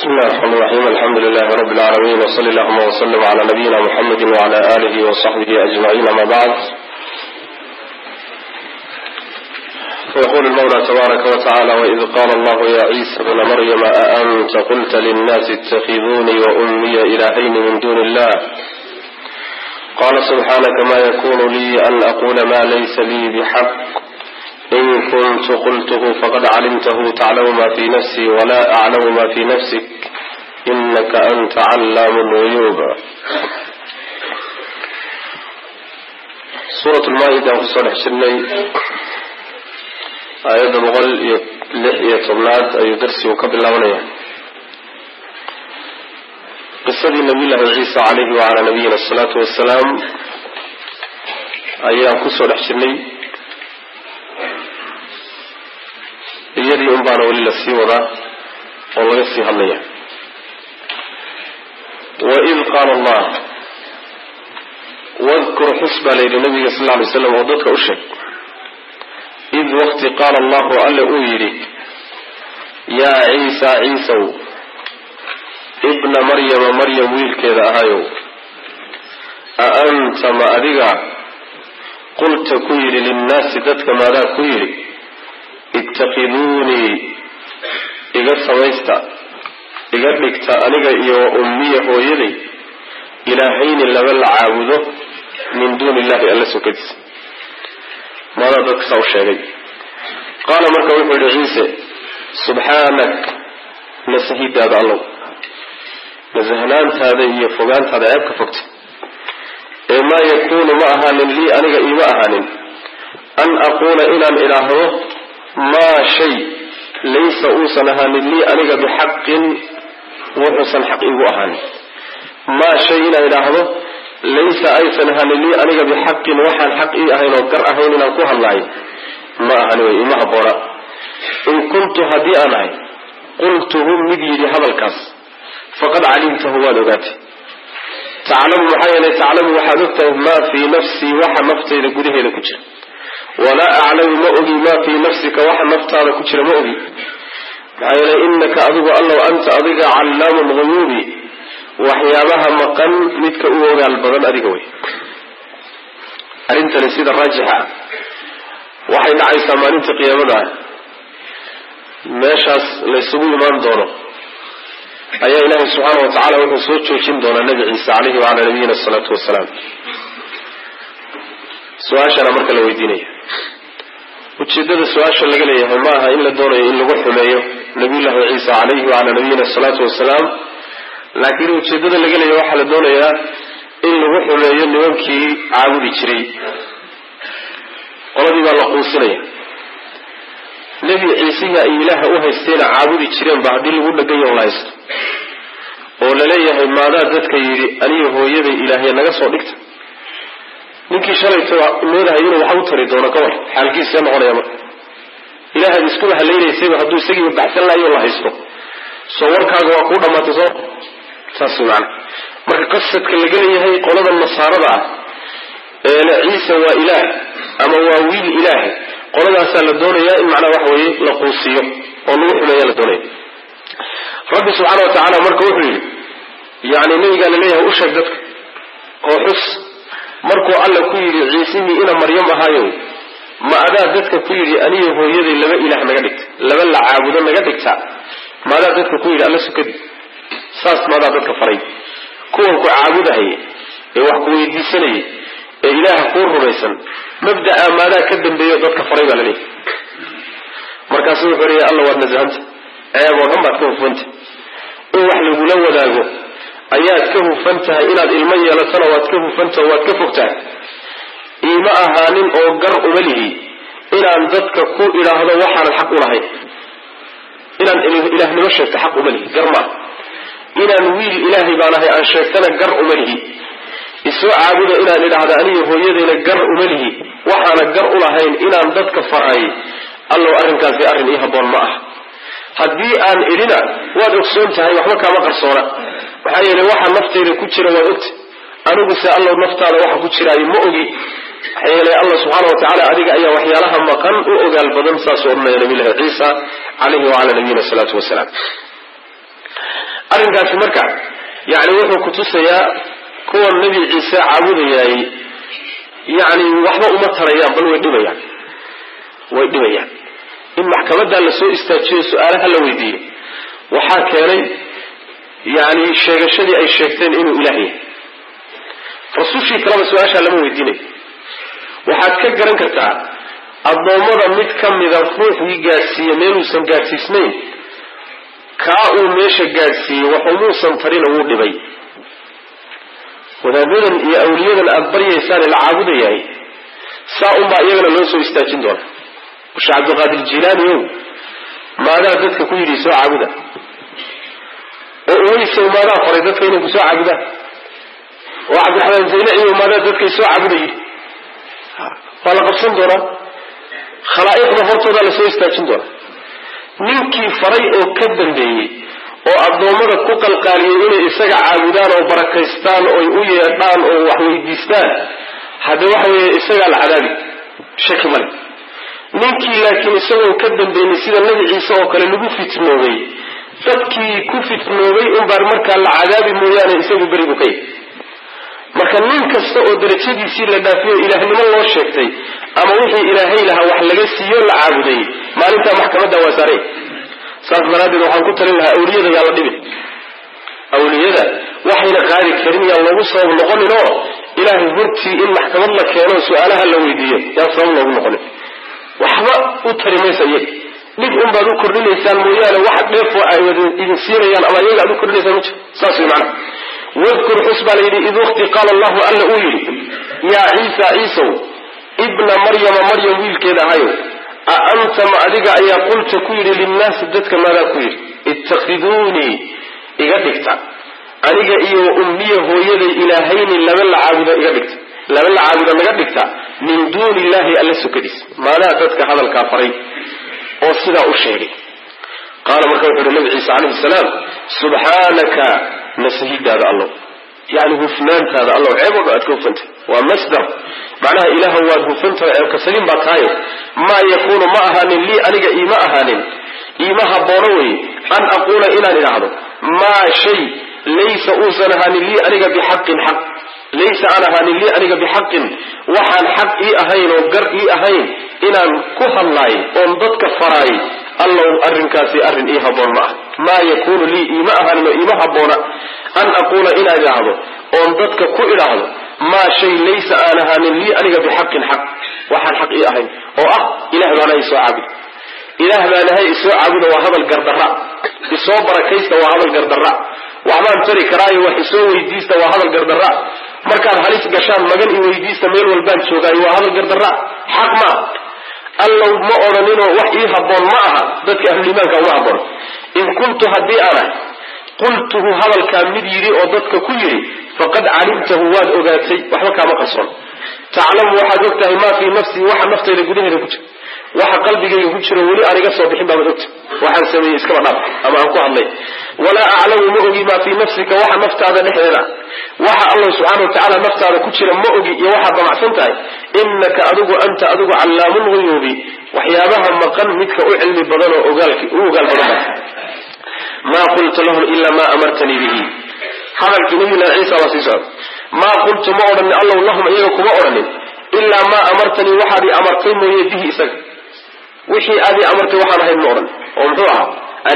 بسم الله الرحمن الرحيم الحمد لله رب العالمين وصلى اللهم وسلم على نبينا محمد وعلى آله وصحبه أجمعين ما بعد فيقول المولى تبارك وتعالى وإذ قال الله يا عيسى ابن مريم أأنت قلت للناس اتخذوني وأمي إلهين من دون الله قال سبحانك ما يكون لي أن أقول ما ليس لي بحق إن كنت قلته فقد علمته تعلم ما في نفسي ولا أعلم ما في نفسك إنك أنت علام الغيوب. سورة المائدة وصلح شني آيات مغل لحية طبلات أي درسي وقبل الله قصة النبي الله عيسى عليه وعلى نبينا الصلاة والسلام أيام كسر شني iyadii un baana weli la sii wadaa oo laga sii hadlaya. waid qaala allah wadkur xus baa layidhi nabiga sal alay slam oo dadka u sheeg id waqti qaala allahu alle uu yidhi yaa ciisa ciisaw ibna maryama maryam wiilkeeda ahaayow a anta ma adiga qulta ku yidhi linnaasi dadka maadaa ku yidhi ittakiduunii iga samaysta iga dhigta aniga iyo ummiya hooyaday ilaahayni laba la caabudo min duuni illahi alla sokadiisa maadaa dadka saa u sheegay. qaala marka wuxuu yihi ciise subxaanak nasahidaada allow nasahnaantaada iyo fogaantaada ceeb ka fogta ee maa yakuunu ma ahaanin lii aniga iima ahaanin an aquula inaan idhaahdo maa shay laysa uusan ahaanin lii aniga bixaqin wuxuusan xaq igu ahaanin maa shay inaan idhaahdo laysa aysan ahaanin lii aniga bixaqin waxaan xaq ii ahayn oo gar ahayn inaan ku hadlaayo ma ahani wey ima habboona. in kuntu haddii aan ahay qultuhu mid yidhi hadalkaas faqad calimtahu waad ogaatay taclamu maxaa yeelay taclamu waxaad ogtahay maa fii nafsii waxa naftayda gudaheeda ku jira walaa aclamu ma ogi maa fii nafsika waxa naftaada ku jira ma ogi maxaa yeelay inaka adigu allow anta adiga callaamu lghuyuubi waxyaabaha maqan midka u ogaal badan adiga wey. arrintani sida raajixa waxay dhacaysaa maalinta qiyaamada meeshaas laysugu imaan doono ayaa ilaahay subxaana wa tacala wuxuu soo joojin doonaa nabi ciise caleyhi wacalaa nabiyina asalaatu wasalaam. su-aashana marka la weydiinaya ujeedada su-aasha laga leeyahay ma aha in la doonayo in lagu xumeeyo nabiyullaahi ciisa caleyhi wacalaa nabiyina asalaatu wasalaam, laakiin ujeedada laga leeyahay waxaa la doonayaa in lagu xumeeyo nimankii caabudi jiray. qoladii baa la quusinaya nebi ciisihi ay ilaaha u haysteena caabudi jireen ba haddii lagu dhagayo la haysto oo laleeyahay maadaa dadka yidhi aniga hooyaday ilaahya naga soo dhigta, ninkii shalayto moodahay inuu waxa u tari doono ka war xaalkiisa noqonaya marka ilaahay iskuba halaynaysayba hadduu isagiiba baxsan lahayo la haysto soo warkaaga waa kuu dhammaatay soo saas macna. marka qasadka laga leeyahay qolada nasaarada ah ee ciise waa ilaah ama waa wiil ilaah, qoladaasaa la doonayaa in macnaha waxa weeye la quusiyo oo lagu xumeeya la doonaya. rabbi subxaana wa tacaala marka wuxuu yidhi yani nabigaa laleeyahay u sheeg dadka oo xus markuu alla ku yidhi ciisihii ina maryam ahaayow ma adaa dadka ku yidhi aniga hooyaday laba ilaah naga dhigta laba la caabudo naga dhigta maadaa dadka ku yidhi alla sukadi saas maadaa dadka faray kuwan ku caabudahaya ee wax ku weydiisanayay ee ilaaha kuu rumaysan mabda'a maadaa ka dambeeyo dadka faray baa laleeyahay. markaasu wuxuu leeyahay alla waad nasahanta ceeb oo dhan baad ka hufanta in wax lagula wadaago ayaad ka hufan tahay inaad ilmo yeelatana waad ka hufantaha waad ka fogtahay. iima ahaanin oo gar uma lihi inaan dadka ku idhaahdo waxaanan xaq u lahayn inaan ilaahnimo sheegto xaq uma lihi gar maa inaan wiil ilaahay baan ahay aan sheegtana gar uma lihi isoo caabuda inaan idhaahdo aniga hooyadayna gar uma lihi waxaana gar u lahayn inaan dadka faraay allow arrinkaasi arrin ii habboon ma ah. haddii aan idhina waad ogsoon tahay waxba kaama qarsoona maxaa yeelay waxa naftayda ku jira waad ogta aniguse allow naftaada waxa ku jiraayo ma ogi maxaa yeelay allah subxaana wa tacaala adiga ayaa waxyaalaha maqan u ogaal badan saasuu odhanaya nabiyullahi ciisa caleyhi wacalaa nabiyina asalaatu wasalaam. arrinkaasi marka yani wuxuu ku tusayaa kuwa nabi ciise caabudayay yani waxba uma tarayaan bal way dhibayaan in maxkamadda la soo istaajiyo su'aalaha la weydiiyo waxaa keenay yani sheegashadii ay sheegteen inuu ilaahay rasuushii kalaba su-aashaa lama weydiinayo waxaad ka garan kartaa addoommada mid ka mida ruuxii gaadhsiiye meeluusan gaadhsiisnayn kaa uu meesha gaadhsiiyey waxumuusan tarina wuu dhibay wadaadadan iyo awliyadan aada baryaysaan la caabudayahay saa unbaa iyagana loo soo istaajin doona sheekh cabdilqaadir jilaaniyow maadaa dadka ku yidhi soo caabuda oo uweysow maadaa faray dadka inay ku soo caabudaan oo cabdiraxmaan zaynaiyow maadaa dadkay soo caabuda yidhi waa la qabsan doonaa khalaa'iqda hortoodaa lasoo istaajin doonaa ninkii faray oo ka dambeeyey oo addoommada ku qalqaaliyey inay isaga caabudaan oo barakaystaan oy u yeedhaan oo wax weydiistaan hadde waxa weeye isagaa la cadaabi shaki male ninkii laakiin isagoon ka dambeynay sida nabi ciise oo kale lagu fitnoobay dadkii ku fitnoobay unbaan markaa la cadaabi mooyaane isagu berigu ka yahy marka nin kasta oo darajadiisii la dhaafiyo ilaahnimo loo sheegtay ama wixii ilaahay lahaa wax laga siiyo la caabuday maalintaa maxkamadda waa saaray saas daraaddeed waxaan ku talin lahaa awliyada yaa la dhibin awliyada waxayna qaadi karin yaan loogu sabab noqonin oo ilaahay hortii in maxkamad la keeno su-aalaha la weydiiyo yaan sabab loogu noqonin waxba u tari maysa iyaga dhib unbaad u kordhinaysaan mooyaane wax dheefoo ay idin siinayaan ama iyaga aad u kordhinaysaan ma jiro saas way macana wadkur xus baa la yidhi id waqti qaala allahu alla uu yidhi yaa ciisa ciisow ibna maryama maryam wiilkeeda ahayow a anta ma adiga ayaa qulta ku yidhi linnaasi dadka maadaa ku yidhi ittakiduunii iga dhigta aniga iyo ummiya hooyaday ilaahayni laba la caabuda iga dhigta laba la caabuda naga dhigta min duuni illahi alla sokadiis maadaa dadka hadalkaa faray oo sidaa u sheegay qaala marka wuxu uhi nabi ciise calayhi salaam subxaanaka nasahidaada allow yani hufnaantaada allow ceeb o dhan aad ka hufantay waa masdar macnaha ilaaha waad hufantahay ceebka saliim baa tahay maa yakuunu ma ahaanin lii aniga iima ahaanin iima haboono weye an aquula inaan idhaahdo maa shay laysa uusan ahaanin lii aniga bixaqin xaq laysa aan ahaanin lii aniga bixaqin waxaan xaq ii ahayn oo gar ii ahayn inaan ku hadlaay oon dadka faraay allow arrinkaasi arrin ii haboon ma ah maa yakuunu lii iima ahaanin oo iima haboona an aquula inaan idhaahdo oon dadka ku idhaahdo maa shay laysa aan ahaanin lii aniga bixaqin xaq waxaan xaq ii ahayn oo ah ilah baanahay isoo caabud ilaah baanahay isoo caabuda waa hadal gardarra isoo barakaysta waa hadal gardarra waxbaan tari karaayo wax isoo weydiista waa hadal gardarra markaad halis gashaan magan i weydiista meel walbaan joogaayo waa hadal gardarra xaq ma allow ma odhaninoo wax ii haboon ma aha dadka ahluliimaanka uma haboon in kuntu haddii aan ahay qultuhu hadalkaa mid yidhi oo dadka ku yidhi faqad calimtahu waad ogaatay waxba kaama qarsoon taclamu waxaad og tahay maa fii nafsii waxa naftayda gudaheeda ku jira waxa qalbigayga ku jiro weli aan iga soo bixin baabad ogta waxaan sameeyey iskaba dhaaf ama aan ku hadlay walaa aclamu ma ogi maa fii nafsika waxa naftaada dhexdeeda waxa allah subxaana watacaala naftaada ku jira ma ogi iyo waxaad damacsan tahay inaka anta adigu callaamun guyuubi waxyaabaha maqan midka u cilmi badan oo u ogaal badan maa qultu lahum ila maa amartanii bihi hadalkii nabilahi ciisa waa sii socda maa qultu ma odhanin allow lahum iyaga kuma odhanin ilaa maa amartanii waxaad i amartay mooye bihi isaga wixii aad i amartay waxaan ahayd ma odhan oo muxuu ahaa an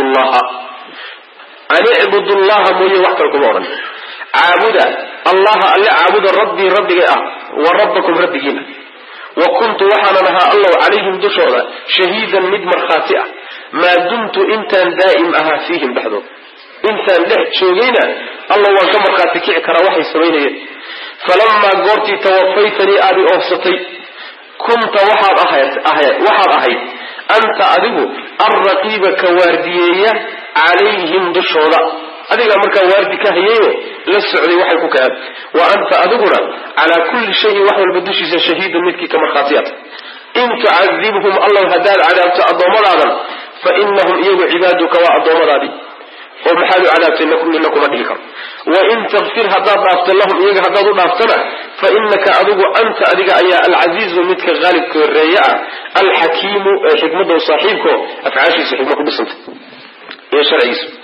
icbudu llaha mooye wax kale kuma odhan caabuda allaha alle caabuda rabbii rabbigay ah wa rabbakum rabbigiina wa kuntu waxaanan ahaa allow calayhim dushooda shahiidan mid markhaati ah maa dumtu intaan daa'im ahaa fiihim dhexdooda intaan dhex joogayna allow waan ka markhaati kici karaa waxay samaynayeen falamaa goortii tawafaytanii aad i oofsatay kunta waxaad ahayd anta adigu alraqiiba ka waardiyeeya calayhim dushooda adigaa markaa waardi ka hayayo la socday waxay ku kaad wa anta adiguna calaa kulli shayin wax walba dushiisa shahiidan midkii ka markhaatiyaad in tucadibhum allow haddaad cadaabto addoommadadan fa inahum iyagu cibaaduka waa addoommadaadii oo maxaad u cadaabtay nina kuma dhihi karo wain takfir haddaad dhaafto lahum iyaga haddaad u dhaaftana fa inaka adigu anta adiga ayaa alcasiizu midka haalibka horeeye ah alxakiimu ee xikmada saaxiibko afcaashiisa xikma ku dhisantay iyo sharcigiisu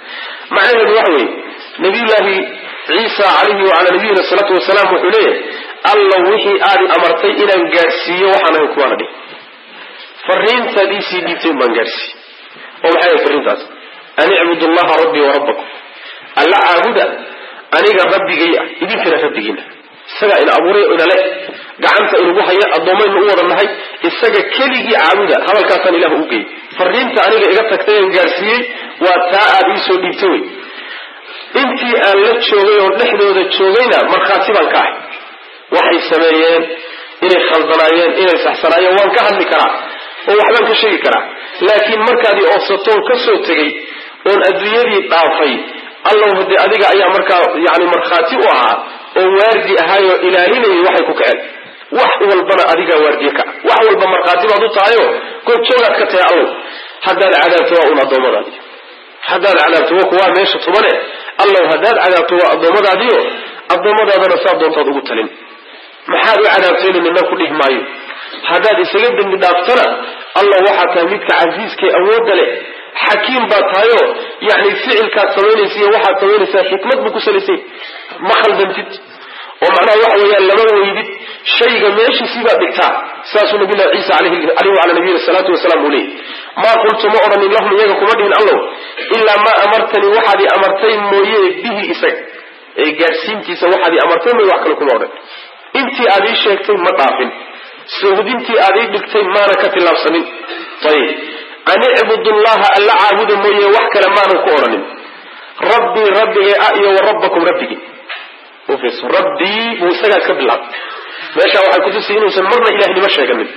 macnaheedu waxa weeye nabiyullaahi ciisa calayhi wacalaa nabiyina salaatu wasalaam wuxuu leeyahay alla wixii aad amartay inaan gaadhsiiyo waxaan ahay kuwaana dhihi fariintaad iisii dhiibteen baan gaadhsiiye oo maxay ahay fariintaas an icbudu allaha rabbii wa rabbakum alla caabuda aniga rabbigay ah idinkana rabbigiina isagaa ina abuuray o inale gacanta inugu haya addoomaynu u wada nahay isaga keligii caabuda hadalkaasaan ilah u geeyey fariinta aniga iga tagtay aan gaadhsiiyey waa taa aad iisoo dhiibta wey intii aan la joogay oo dhexdooda joogayna markhaati baan ka ahay waxay sameeyeen inay khaldanaayeen inay saxsanaayeen waan ka hadli karaa oo waxbaan ka sheegi karaa laakiin markaadii oofsatoon ka soo tegey oon adduunyadii dhaafay allow haddee adiga ayaa markaa yani markhaati u ahaa oo waardi ahaayoo ilaalinayay waxay ku kaceen wax walbana adigaa waardiye ka wax walba markhaati baad u tahayoo goobjoogaad ka tahay allow haddaad cadaabto waa un addoommadaadi haddaad cadaabto wa kuwaa meesha tubane allow haddaad cadaabto waa addoommadaadiio addoommadaadana saa doontaad ugu talin maxaad u cadaabtayna nina ku dhihi maayo haddaad isaga dembi dhaaftana allah waxaa tahay midka casiiskee awoodda leh xakiim baa tahayoo yani ficilkaad samaynaysa iyo waxaad samaynaysaa xikmad buu ku salaysay ma khaldantid oo macnaha waxa weeyaan lama weydid shayga meeshiisii baad dhigtaa saasuu nabiyullahi ciisa calayhi wacala nabiyina salaatu wasalaam uu leeyay maa qultu ma odhanin lahum iyaga kuma dhihin allow ilaa maa amartanii waxaad i amartay mooye bihi isaga ee gaadhsiintiisa waxaad i amartay mooye wax kale kuma odhan intii aad ii sheegtay ma dhaafin sohdintii aad ii dhigtay maana ka tillaabsanin ayib an icbudu llaha alla caabuda mooye wax kale maanan ku odhanin rabbii rabbigay ah iyo wa rabbakum rabbigii rabbii buu isagaa ka bilaabay meeshaa waxay kutusi inuusan marna ilahnimo sheeganin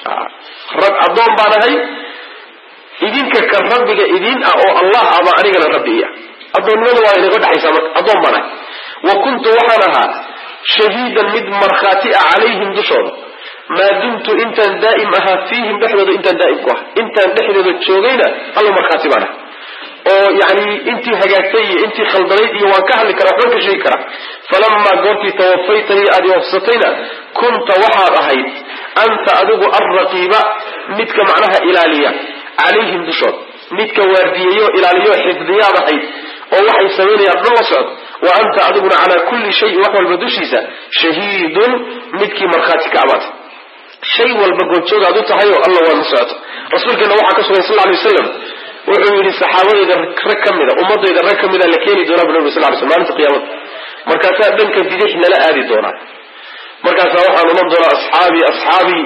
addoon baan ahay idinka kan rabbiga idiin ah oo allah ama anigana rabbi iya addoonnimada waa inaga dhexaysaa marka addoon baan ahay wa kuntu waxaan ahaa shahiidan mid markhaati ah calayhim dushooda maa dumtu intaan daa'im ahaa fiihim dhexdooda intaan daa'im ku ah intaan dhexdooda joogayna alla markhaati baan ah oo yani intii hagaagtay iyo intii khaldanayd iyo waan ka hadli karaa waxbaan ka sheegi karaa falamaa goortii tawafaytanii aad iofsatayna kunta waxaad ahayd anta adigu alraqiiba midka macnaha ilaaliya calayhim dushooda midka waardiyeeyo ilaaliyo xifdiyaad ahayd oo waxay samaynayaan dhan la socdo wa anta adiguna calaa kulli shayin wax walba dushiisa shahiidun midkii markhaati ka abaatay shay walba goobjoogaad u tahay oo alla waa la socota rasuulkeena waxaa ka sugan sal ly wasalam wuxuu yidhi saxaabadayda rag ka mida ummadayda rag ka mida la keeni doonaa bu nabi sal ly sl maalinta qiyaamada markaasaa dhanka bidix nala aadi doonaa markaasaa waxaan odhan doonaa asxaabii asxaabii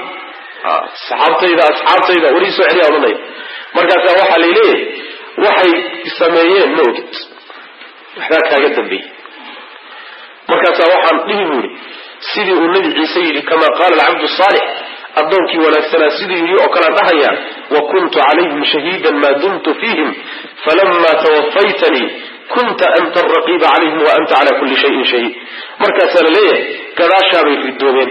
asxaabtayda warii soo celiyaa odhanaya markaasaa waxaa layleeyahay waxay sameeyeen ma ogid waxbaa kaaga dambeeyey markaasaa waxaan dhihi bu ihi sidii uu nabi ciise yidhi kamaa qaala alcabdu saalix addoonkii wanaagsanaa siduu yidhi oo kalean dhahayaa wa kuntu calayhim shahiidan maa dumtu fiihim falamaa tawafaytanii kunta anta alraqiiba calayhim wa anta calaa kulli shayin shahiid markaasaa la leeyahay gadaashaabay ridoobeen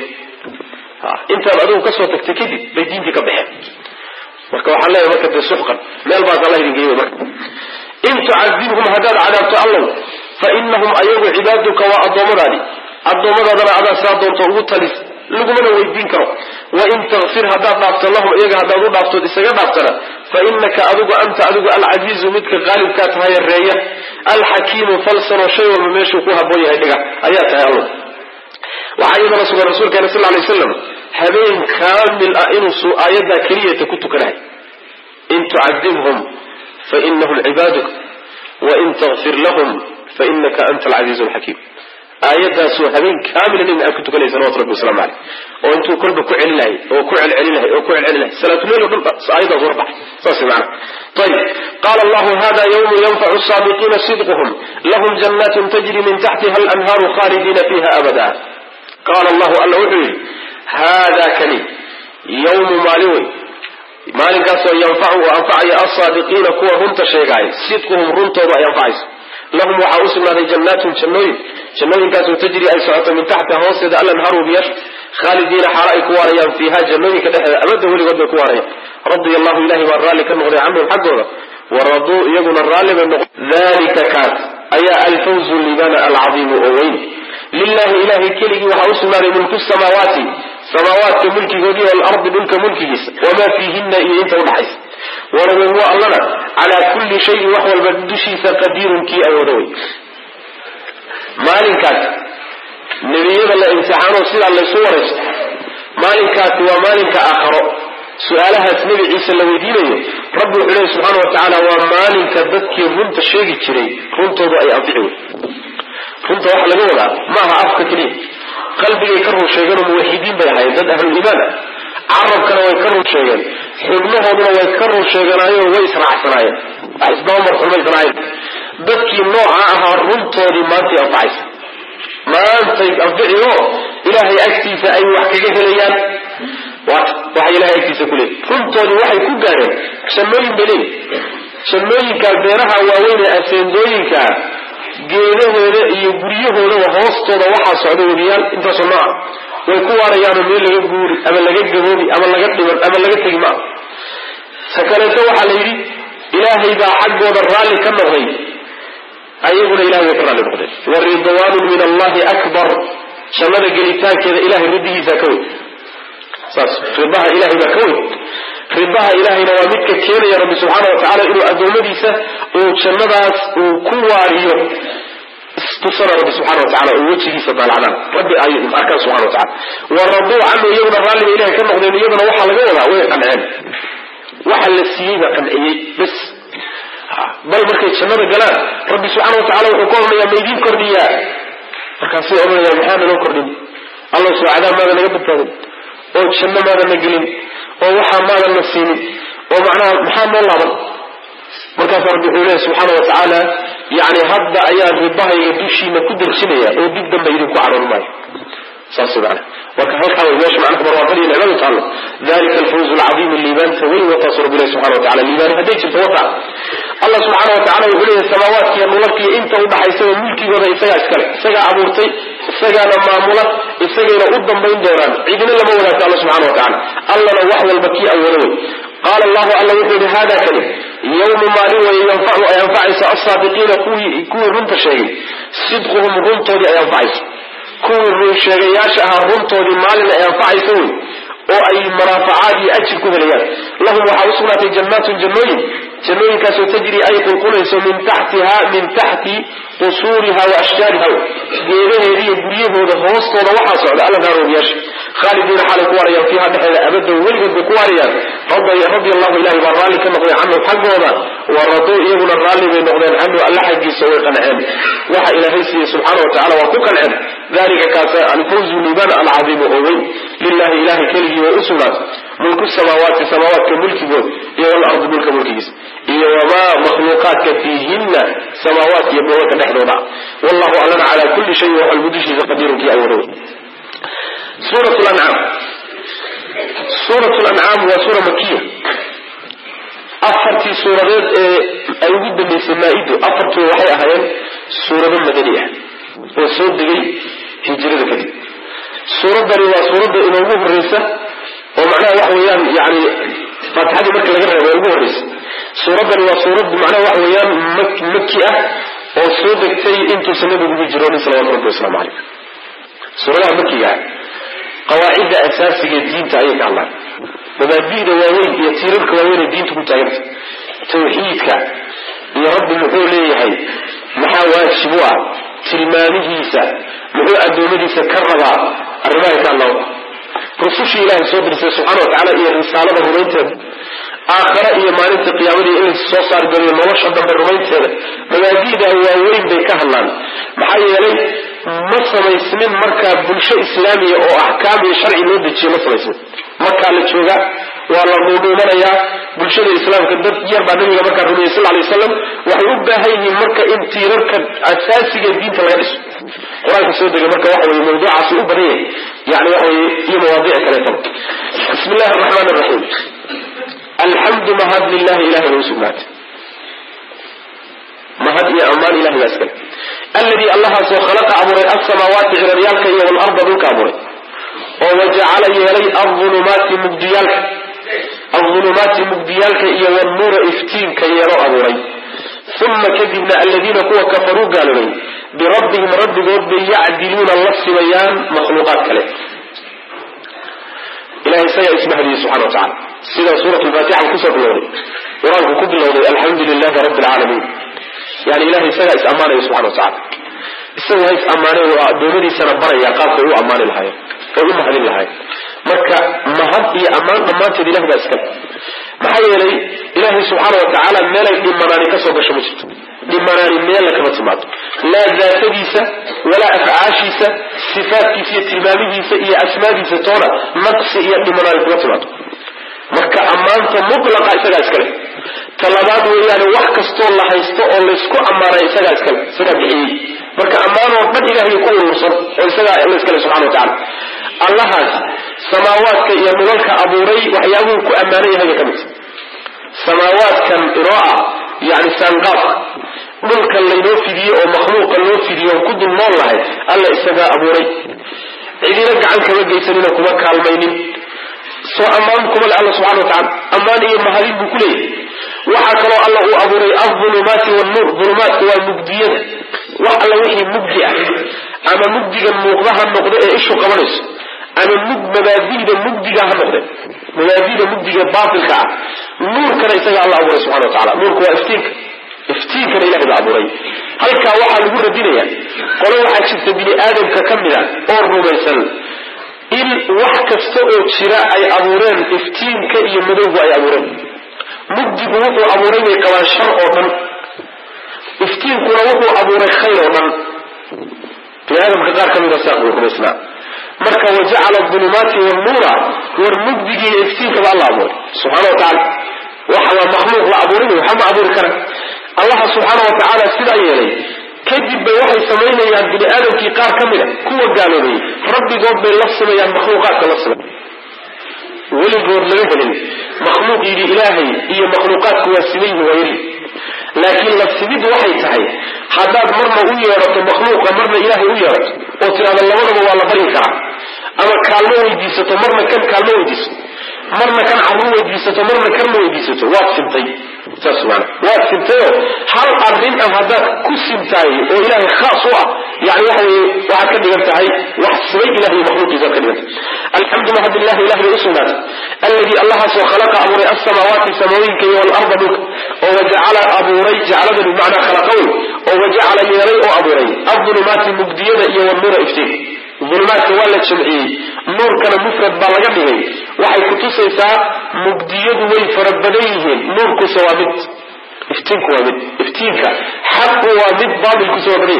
intaad adigu kasoo tagtay kadib bay diintii ka baxeen marka waxaan leeyahay marka dee suxqan meel baas alla idin geeyey marka in tucadibhum haddaad cadaabto allow fa inahum ayagu cibaaduka waa addoommadaadi addoommadaadana adaa saa doonto ugu talis lagumana weydiin karo wain takfir haddaad dhaafto lahum iyaga haddaad u dhaaftood isaga dhaaftana fa inaka adigu anta adigu alcasiizu midka qaalibkaa tahay reeya alxakiimu falsanoo shay walba meeshuu ku haboon yahay dhiga ayaa tahay allo waxaa iyadana sugan rasuulkeena sal lay waslam habeen kaamil ah inuu aayaddaa keliyata ku tukanahay in tucadibhum fa inahum cibaaduka wain takfir lahum fa inaka anta alcasiizu alxakiim aayadaasoo habeen kaamila nabi maxamed ku tukanaya salawatu rabbi waslamu caleyh oo intuu kolba ku celin lahay oo ku celcelin lahay oo ku celcelin lahay salaatuleyl o dhan aayadaas warbaxay saas macana ayib qaala allahu hada yawmu yanfacu asaabiqiina sidquhum lahum jannatun tajri min taxtiha alanhaaru khaalidiina fiha abada qaala allahu alla wuxuu yidhi haadaa kani yawmu maalin wey maalinkaasoo yanfacu u anfacaya alsaadiqiina kuwa runta sheegaaya sidquhum runtooda ay anfacayso lahum waxaa u sugnaaday jannaatun jannooyinkaasoo tajri ay socoto min taxtiha hoosteeda alanhaaru biyash khaalidiina xaalo ay ku waarayaan fiiha jannooyinka dhexeeda abadda weligood bay ku waarayaan radia allahu ilahay baa raalli ka noqday canhum xaggooda waraduu iyaguna raalli bay noqo dalika kaas ayaa alfawzu libana alcadiimu oo weyn lilahi ilahay keligii waxaa u sugnaaday mulku samaawaati samaawaadka mulkigoodii waalardi dhulka mulkigiisa wamaa fiihina iyo inta udhaxaysa وهو الله على كل شيء وهو البدشي قدير كي أودوي مالكات نبي الله امتحانه سيد الله سورس مالكات ومالك آخر سؤالها نبي عيسى الذي رب العالمين سبحانه وتعالى ومالك ذكي رنت الشيء كري رنت أي أضعه رنت واحد لقولا معها أفكت لي قلبي يكره شيئا موحدين بيها يزد أهل الإيمان عرب كانوا يكروا شيئا حضنهم ويكروا شيئا ويسرع سرايا أسباب مرحبا سرايا ذكي نوعها رنت ما أنت أضعه ما أنت أضعه إلهي أكتي فأي وحكي ليان waxay ilaahay agtiisa ku leeyahay runtooda waxay ku gaareen samooyin belay samooyinka beeraha waaweyn ee aseendooyinka geedahooda iyo guryahooda hoostooda waxa socda wadiyaal intaas oo nooc way ku waarayaan meel laga guuri ama laga gaboobi ama laga dhiban ama laga tagi ma sakaleeto waxa la yiri ilaahay baa xaqooda raali ka noqday ayaguna ilaahay ka raali noqday waridwaanu min allahi akbar shamada gelitaankeeda ilaahay ridihiisa ka weyn ridaha ilaahay baa ka weyn ridaha ilaahayna waa midka keenaya rabbi subxaana watacaala inuu addoommadiisa uu jannadaas uu ku waariyo istusana rabbi subxana watacaala uu wejigiisa daalacdaan rabbi ay arkaan subxana watacaala waraduu canhu iyaguna raalliga ilahay ka noqdeen iyaduna waxaa laga wadaa way qanceen waxa la siiyey baa qanciyey bas bal markay jannada galaan rabbi subxaana watacaala wuxuu ka odhanayaa ma idiin kordhiyaa markaasay odhanayaa maxaa naloo kordhin allah soo cadaab maada naga badbaadin oo janno maadana gelin oo waxaa maadana siinin oo macnaha maxaa noo laaban markaasaa rabbi wuxuu leeyahy subxaana watacaala yani hadda ayaan ridahayga dushiina ku dejinaya oo dib dambe idinku caroon maayo saas macna marka halkaa way meesha macnaha barwaaqada iyo nicmadu taalo dalika alfawz alcadiim liibaanta weyn wataas rabbi leeyahy subxana watacaala liibaan hadday jirto wata allah subxaana watacaala wuxuu leeyahay samaawaadka iyo dhulalkiiyo inta u dhaxaysaba mulkigooda isagaa iskale isagaa abuurtay isagaana maamula isagayna u dambayn doonaan cidina lama wadaagto alla subxana watacaala allana wax walba kii awoodo wey qaala allahu alla wuxuu yihi hada kani yawmu maalin way yanfacu ay anfacaysa alsaadiqiina kuwii runta sheegay sidquhum runtoodii ay anfacaysa kuwii run sheegayaasha ahaa runtoodii maalin ay anfacaysa wey oo ay manaafacaad iyo ajir ku helayaan lahum waxaa usugnaatay jannaatun jannooyinkaasoo tajri ay qulqulayso min taxti qusuuriha wa ashjaariha geedaheeda iyo guryahooda hoostooda waxaa socda alla naaroodiyaasha khaalidiina xaalay ku waarayaan fiiha dhexeeda abadan weligood bay ku waarayaan radi allahu ilahay baa raalli ka noqday canhum xaggooda waraduu iyaguna raalli bay noqdeen canhu alla xaggiisa way qanceen waxa ilaahay siiyey subxaana watacaala waa ku qanceen dalika kaasa alfawzu liibaan alcadiimu oo weyn lilahi ilahay keligii way u sugnaatay mulku samaawaadka mulkigood iyo walardi dhulka mulkigiisa iyo wamaa makhluuqaadka fiihinna samaawaadka iyo dhulalka dhexdooda wallahu allana calaa kulli shayin waxal budushiisa qadiirun kii awoodo suurat lancaam waa suura makiya afartii suuradeed ee ay ugu dambaysay maa-idu afartuba waxay ahaayeen suurado madani ah oo soo degay hijrada kadib suuraddani waa suuradda inoogu horreysa oo macnaha waxa weeyaan yani faatixadii marka laga reebo ugu horreysa suuraddani waa suurad macnaha waxa weeyaan maki ah oo soo degtay intuusan nabigu hijroonin salawatu rabbi wasalaamu calayh suuradaha makiga ah qawaacidda asaasiga diinta ayay ka hadlaan mabaadi'da waaweyn iyo tiirarka waaweyn ee diinta ku taaganta tawxiidka iyo rabbi muxuu leeyahay maxaa waajib u ah tilmaamihiisa muxuu addoommadiisa ka rabaa arrimahay ka hadlaan rusushii ilaahay soo dirsay subxana watacaala iyo risaalada rumaynteeda aakhara iyo maalinta qiyaamada in la soo saari doonayo nolosha dambe rumaynteeda mabaadi'da waaweyn bay ka hadlaan maxaa yeelay ma samaysmin markaa bulsho islaamiya oo axkaam iyo sharci loo dejiye ma samaysmin markaa la jooga waa la dhuudhuumanayaa bulshada islaamka dad yar baa nabiga markaa rumeeyey sal alay wasalam waxay u baahan yihiin marka in tiirarka asaasiga diinta laga dhiso qur-aanka soo degay marka waxa weye mawduucaasi u badan yahay yani waxa weye iyo mawaadiic kaleetaba bismi illahi araxmaan araxiim alxamdu mahad lilahi ilahay bay usugnaatay mahad iyo ammaan ilahay baa iskale alladii allahaasoo khalaqa abuuray alsamaawaati ciraryaalka iyo walarda dhulka abuuray oo wajacala yeelay alulumaati mugdiyaalka iyo wannuura iftiinka yeelo abuuray uma kadibna aladiina kuwa kafaruu gaaloobay birabbihim rabbigood bay yacdiluuna la simayaan makhluuqaad kale ilahay isagaa ismahdiyey subxana wa tacala sida suurat lfaatixa kusoo bilowday quraanku ku bilowday alxamdulillahi rabbil alamin yani ilaahay isaga is amaanay subhanahu wa ta'ala isaga is amaanay waa doomadiisana baraya qaabka uu amaani lahaay oo u mahadin lahaay marka mahad iyo amaan dhamaanteed ilaahay baa iska maxaa yeelay ilaahay subhanahu wa ta'ala meel ay dhimanaani ka soo gasho ma jirto dhimanaani meel kama timaado la daatadiisa wala afcaashiisa sifaadkiisa iyo tilmaamihiisa iyo asmaadiisa toona naqsi iyo dhimanaani kama timaado marka amaanta mutlaqa isaga iska leh talabaad weeyaan wax kasto la haysto oo la isku amaanay isaga iska leh sida bixiyay marka amaano dhan ilaahay ku urursan oo isaga Allah iska leh subhanahu wa ta'ala allahaas samaawaadka iyo dhulalka abuuray waxyaabuhu ku amaanay yahay kamid samaawaadkan iraa yani sanqaf dhulka laynoo fidiyo oo makhluuqa loo fidiyo ku dul nool lahay alla isaga abuuray cidina gacan kama geysanina kuma kaalmaynin soo amaan kuma Allah subhanahu wa ta'ala amaan iyo mahadin buu ku leeyahay waxa kaloo Allah uu abuuray adh-dhulumaati wan-nur dhulumaadku waa mugdiyada wax alla wixii mugdi ah ama mugdiga muuqdaha noqdo ee ishu qabanayso ama mabaadi'da mugdiga ha noqdo mabaadi'da mugdiga baatilka ah nuurkana isaga Allah abuuray subhanahu wa ta'ala nuurku waa iftiinka ilaahay baa abuuray halka waxa lagu radinaya qolo waxa jirta bini aadamka kamida oo rumaysan in wax kasta oo jira ay abuureen iftiinka iyo madowga ay abuureen mugdigu wuxuu abuuray inay qabaan shar oo dhan iftiinkuna wuxuu abuuray khayr oo dhan bini aadamka qaar kamida saa uu rumaysnaa marka waja'ala adh-dhulumaati wan-nuura war mugdiga iyo iftiinka baa Allah abuuray subhanahu wa ta'ala waxa makhluuq la abuuray waxa ma abuuri kara Allah subhanahu wa ta'ala sida yeelay kadib bay waxay sameeyaan bini aadamkii qaar kamida kuwa gaaloobay rabbigood bay la sameeyaan makhluuqaadka la sameeyay weligood laga helin makhluuq yiri ilaahay iyo makhluuqaadku waa simeeyay wayri laakiin la simid waxay tahay hadaad marna u yeerato makhluuqa marna ilaahay u yeerato oo tiraada labadaba waa la bari karaa ama kaalmo weydiisato marna kan kaalmo weydiisato marna kan carruur weydiisato marna kan weydiisato waad simtay tasmaan waad simtay hal arrin hadaad ku simtay oo ilaahay khaas u ah yani waxa ka dhigan tahay wax sibay ilaahay makhluuqiisa ka dhigan alhamdulillah ilaahay usunnat alladhi allah khalaqa amri as-samawati samawinka wal arda buk oo waja'ala aburay ja'ala bi ma'na khalaqahu oo waja'ala yaray oo aburay adh-dhulumati mugdiyada iyo wan-nur iftiin dhulumaadka waa la jamciyey nuurkana mufrad baa laga dhigay waxay ku tusaysaa mugdiyadu way farabadan yihiin nuurku sawaabid iftiinku waa mid iftiinka xaqu waa mid baatilku sawaabid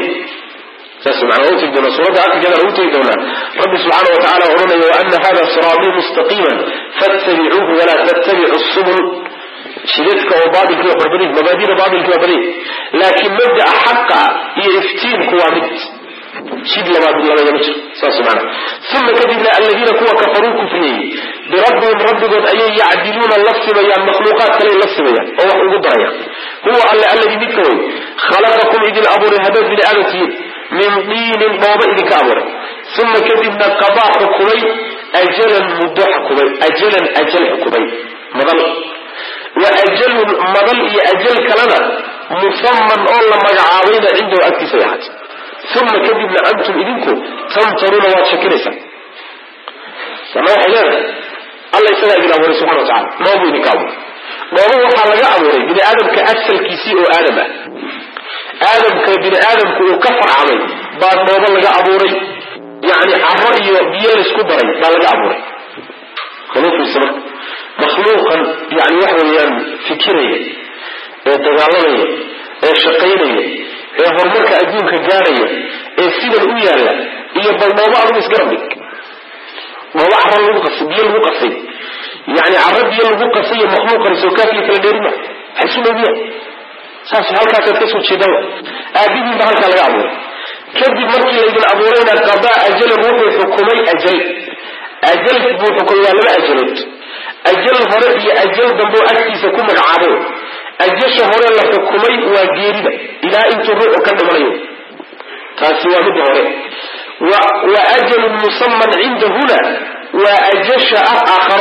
تسمع أوتي دون سورة أكيد أوتي دون رب سبحانه وتعالى ورنا وأن هذا صراطي مستقيما فاتبعوه ولا تتبعوا السبل شدتك وبعضك وبربريك مبادئ بعضك وبربريك لكن مبدأ حق يفتين كوامد شد لبعض الله يمشي سبحانه ثم كذبنا الذين كفروا كفرين بربهم ربهم أن يعدلون اللصم يا المخلوقات كلا اللصم يا أو قدريا هو الذي بكوي خلقكم إذ الأمر هذا بالآلتين من دين بابا إذ كابر ثم كذبنا قضاء حكمي أجلا مدح حكمي أجل حكمي مضل وأجل مضل أجل كلنا مصمم أولا مجعابين عنده أكي سيحات ثم كذبنا أنتم إذنكم تمطرون واتشكرسا سماح إلينا الله يسنى بنا أمره سبحانه وتعالى ما هو بنكاوه ما هو حلقاء أمره بني آدم كأسل كيسيء آدم آدم كبني آدم كأكفر عمي بعد ما هو لقاء أمره يعني عرائي بيالس كبري ما لقاء أمره خلوق في السماء مخلوقا يعني وحويا فكريا تغالبيا شقينيا horumarka adduunka gaaraya sida uu yaala iyo balmoodo aad isgarabig wala arrin lagu qasay biyo lagu qasay yani arrin biyo lagu qasay makhluuqa soo kaafiye kala dheerina xasuubiya saas halkaas ka soo jeedo aabidii halka laga abuuray kadib markii la idin abuurayna qada ajal ruuxu xukumay ajal buu xukumay laba ajal hore iyo ajal dambo agtiisa ku magacaabo أجيش هوري الله حكمي وجيرده إلى أن تروح وكذب عليه تاسوا مدهوري وأجل مصمم عند هنا وأجيش آخر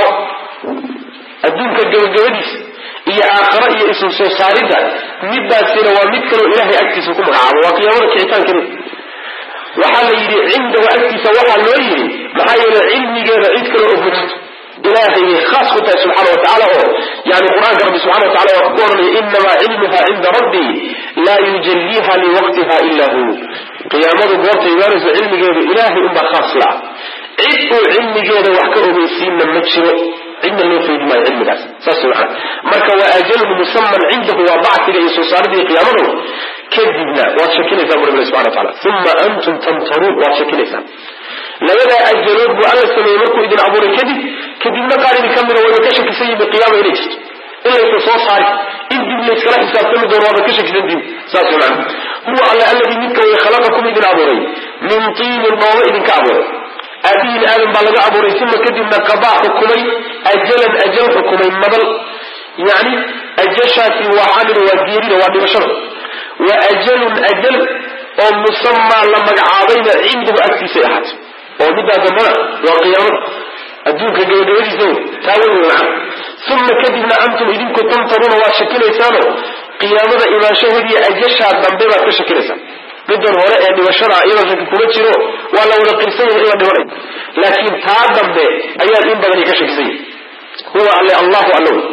الدنيا الجوجوديس هي آخر هي اسم سوساريدا مدة سنة ومدكر إلهي أكتسكم وقيا ورك عتان كده وحال يري عنده أكتس وحال يري محايا العلم غير عيد كله أفرت إلهي خاص كتاب سبحانه وتعالى يعني القرآن رب سبحانه وتعالى وقال إنما علمها عند ربي لا يجليها لوقتها إلا هو قيامة قوات يوارز علم جيد إلهي أمبا خاص لا عدو علم جيد وحكره بيسين من مجره علم اللي في ما علم ذات سبحانه مركا وأجل مسمى عنده وضعت لإيسو صاردي قيامته كذبنا وشكل إسلام رب سبحانه وتعالى ثم أنتم تمترون وشكل إسلام لا يدى أجلوه بأن السماء مركو إذن أبو الكذب كذبنا قال بكمل ويكشك سيد القيامة إليك إلا يتصوص عليك إذن يسكرا إسلام كل دور ويكشك سيد سبحانه هو الذي منك ويخلقكم إذن أبو من طين الماء إذن كأبو أبين آدم بلغ أبو ثم كذبنا قضاء حكمي أجلا أجل حكمي مضل يعني أجشاتي وعامل وزيرين وعامل بشر وأجل أجل ومسمى لما عاضينا عنده أكتسي أحد ومدى دماء وقيامة أدوك جوجوري زون تاولوا معه ثم كذبنا أنتم إذن كنتم ترون وشكل إسانه قيامة إما شهدي أجشها الضمبيبا كشكل إسان بدون هراء يعني وشرع إيما شكل كمتشرو ولو لقرسيه إيما دوري لكن تعدم به أيها إنبغني كشكسي هو الله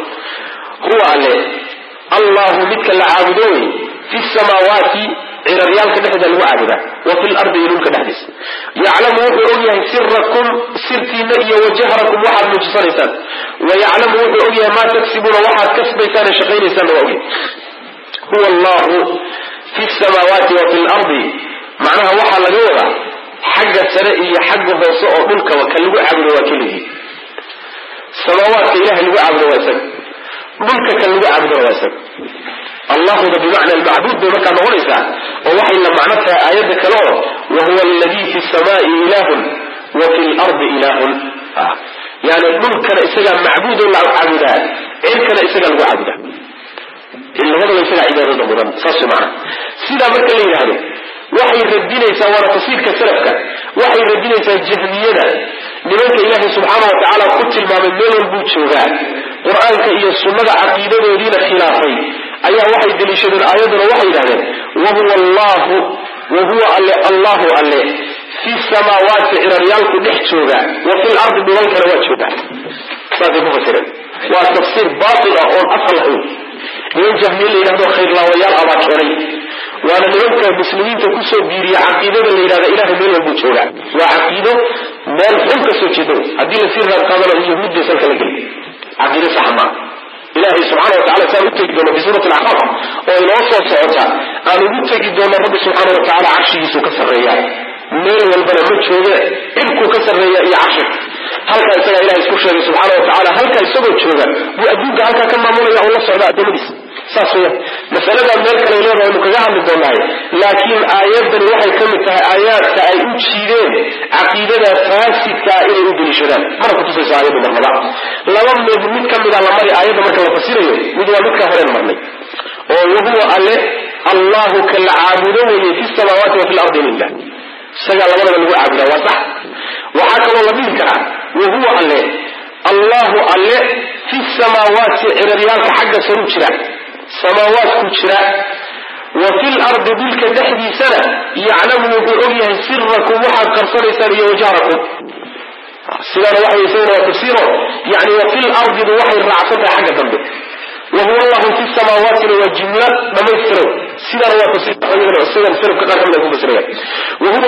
الله مثل العابدون في السماوات إلى الريال كنحدى الوعبدة وفي الأرض يلوك نحدث يعلم وحرؤيا سركم سرتين وجهركم واحد من جسانيسان ويعلم وحرؤيا ما تكسبون واحد كسبيسان شقينيسان وأولي هو الله في السماوات وفي الأرض معناها واحد لغورة حق السرائي حق فوصاء ملك وكاللو عبد وكله السماوات إله اللو عبد واسد ملك كاللو عبد واسد الله بمعنى المعبود بمكان غريسة ووحي لما معناتها آيات كلام وهو الذي في السماء إله وفي الأرض إله يعني الملك كان إسجا معبود عبدا إن كان إسجا عبدا اللي هذا ليس عبادة رمضان صاص معنا سيدا مركا ليه هذا وحي ربنا يسوى تصير كسلفك وحي ربنا يسوى الجهمية لمنك إله سبحانه وتعالى قتل ما من ميل البوتشوغات قرآنك إيا السنة عقيدة ودين خلافي أيها وحي دليشد الآيات وحي ذلك وهو الله في السماوات إلى ريالك نحتوغا وفي الأرض بوانك رواتشوغا صادق مفسرا وتفسير باطل أقول أصله من جهمين اللي ينهدوا خير الله ويال أباكري وانا نمك المسلمين تكسوا بيري عقيدة اللي ينهد إله ميل البوتشوغا وعقيدة مال حلق سوچدو هذه السيرة القادرة اليهود يسلك لكي عقيدة صحما إلهي سبحانه وتعالى كان يتجدون في سورة الأعراف وإلى وصل صعوتا أن يتجدون الرب سبحانه وتعالى عرشه كسر الرياء ميل والبنى متشوغة إلكو كسر الرياء عرشه هل كان يسأل إلهي سبحانه وتعالى هل كان يسأل تشوغة وأدوك هل كان كما مولا يا الله سعوداء دمدس ساسوية مسألة مالك الإله ومكجاها من الدولة لكن آيات بني وحي كمتها آيات تأيوت شيرين عقيدة فاسدة إلى إبن شدان مرة كنت تسا آيات مرمضاء لما نبنيت كمل على مري آيات مركة وفسيره ندوى مكة هرين مرمي وهو الله كالعابدون في السماوات وفي الأرض لله سجل الله من هو عبده وصح وحكم الله منك وهو الله في السماوات إلى ريالك حق سروب شراء سماوات كشراء وفي الأرض بلك تحدي سنة يعلمه بعليه سركم وحد قرصر سري وجاركم سنة وحي يسير وتفسيره يعني وفي الأرض بوحي الرعصة حق ذنبه وهو الله في السماوات والجنة لما يسره سنة وتفسيره سنة سرب كذلك من يكون بسرية وهو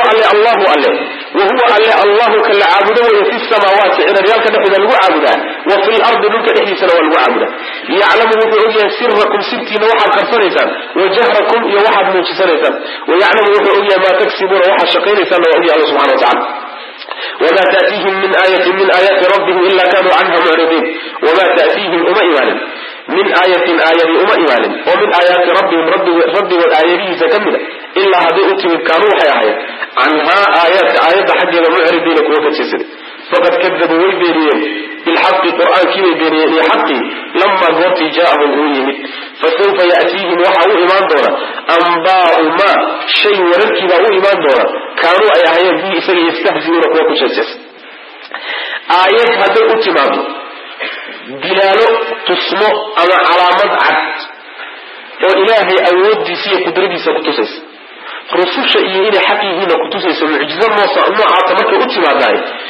الله كالعابد في السماوات إن ريالك نحن الوعابد وفي الأرض نلك نحن سنة والوعابد يعلمه بعليه سركم سبتين وحد قرصر وجهركم يوحد من سنة ويعلمه بعليه ما تكسبون وحد شقين سنة وأولي الله سبحانه وتعالى وما تأتيهم من آية من آيات ربهم إلا كانوا عنها معرضين وما تأتيهم من آية إيمان ومن آيات ربهم رب والآيات تكملة إلا هدئت من كانوا حياة عنها آيات حد معرضين كوكا تسر فقد كذبوا ويبينين بالحق القرآن كي ويبينين حقي لما الوقت جاءهم غيهم فسوف يأتيهم وحاو إيمان دونا أنباء ما شيء وركب إيمان دونا كانوا أيها به إسر يستهزئون كوكا تسر آيات هدئت مامي دلالو تسمو أما علامات عد وإلهي أودي سي قدردي سكتوسيس رسوش إيهين حقي هنا كتوسيس معجزة نوعات مكة أتما داي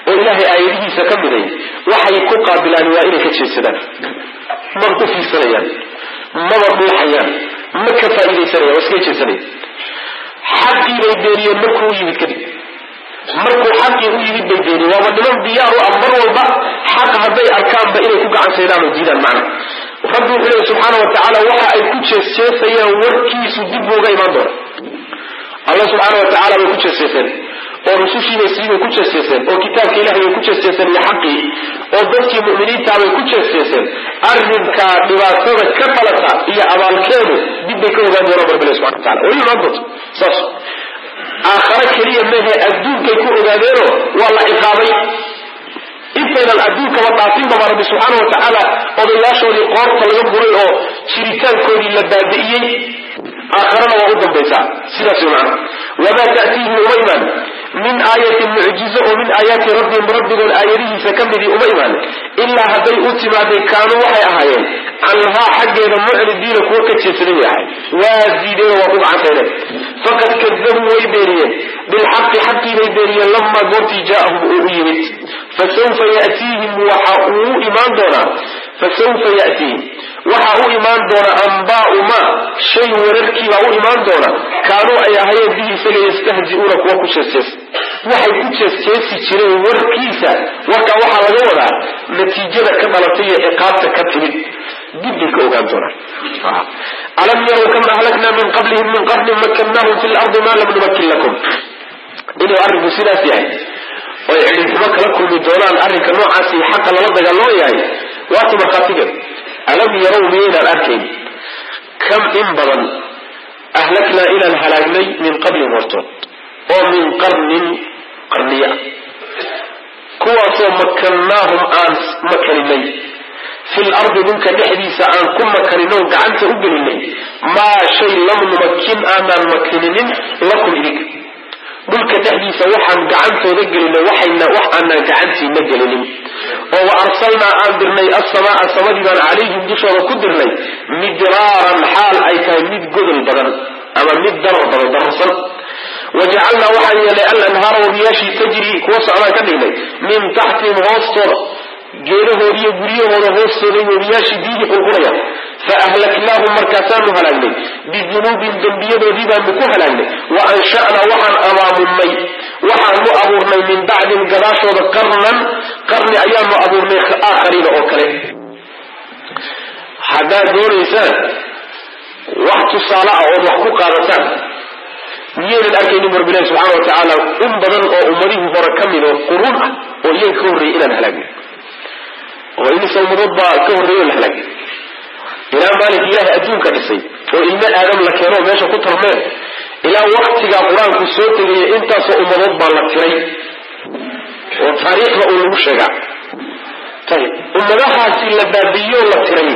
وإلهي آياته سكمدي وحي كوكا بلان وإلي كتشيسدان مرقو في سنيان مرقو حيان مكفى إلي سنيان وسكيتش سنيان حقي بيديني مرقو يبكري مرقو حقي يبكري بيديني ومدنون ديارو أمر والبا حق هذي أركان بإلي كوكا عن سيدان وجيدا معنا رب إليه سبحانه وتعالى وحا أي كتش السيسيا وركيس دبو غيمان دور الله سبحانه وتعالى وكتش السيسيا ورسوشي نسيبه كتش السيسيا وكتاب إلهي وكتش السيسيا لحقي ودفك المؤمنين تعالى كتش السيسيا أرنك بواسطة كفلتا إيا أبال كامل دبك وغاني رب إليه سبحانه وتعالى وإيه مضبط صص آخر كريم منه أدوك يكون غاديره والله إقامي إنتنا الأدوك والتعطيم بما رب سبحانه وتعالى وضياشوا لقارة الغبري أو شريكان كوني للبادئيين آخرنا وغضا بيسا سيرا سمعا وما تأتيه أميما من آية معجزة ومن آيات ربهم الآياته فكمل أميما إلا هذي أتما ذي كانوا وحي أهايين عنها حقنا معرضين كوكة يسرية وازيدين وقبعتين فقد كذبوا ويبينيين بالحق حقي ويبينيين لما قلت جاءهم أؤيمت فسوف يأتيهم وحاؤوا إيمان دونا فسوف يأتيهم وحاؤوا إيمان دونا أنباء ما شيء ورركي وحاؤوا إيمان دونا كانوا أي أهيان به سيستهزئونك وكشسيس وحي كشسيس تري وركيسا وحا لغونا نتيجة كمالتية إقامة كتبت جدك أوغان دونا ألم يروا كم أهلكنا من قبلهم من قبل مكناهم في الأرض ما لم نمكن لكم إنه أعرف سلاسي يعني ويعني تبقى لكم من دولان أرنك نوعاسي حقا للدق الله يعني واتي مخاطئا ألم يروا مين الأركين كم إنبضا أهلكنا إلى الهلاجني من قبل مرتون ومن قرنية كواسو مكناهم آنس مكنين في الأرض منك نحديث عن كل مكنين قعنت أبنين ما شيء لم نمكن آنا مكنين لكم إليك ملك تحديث وحن قعنت ذقلنا وحنا قعنت مجلنا وأرسلنا أنبرني السماء سمدنا عليهم دشا وكدرني مدرارا حال أي كان مد قدر بدن أما مد در درسا وجعلنا وحيا لأن الأنهار وبياشي تجري كوسعنا كدهنا من تحت غاصة جيره وريه بريه ورغاصة وبياشي ديه قلقليا فأهلكناهم مركزان هلاجني بذنوب ذنبية ذيبا مكو هلاجني وأنشأنا وحن أمام المي وحن أبورني من بعد القراش قرن أيام أبورني آخرين أوكرين حدا دور إنسان وقت الصلاة وحكو قادتان نير الأركين نمر بالله سبحانه وتعالى بدن أمريه فركمل قرون وإيه كوري إلى الهلاجني وإن سوم ربا كوري إلى الهلاجني إلى مالك إله أدونك إسي وإلماء آدم لك يرون ماشا كتر مال إلى وقتك قرآن كسوتك إنت سأمضبا لك تري وطريق لأولو الشجع طيب أمدها سيلا بابيون لك تري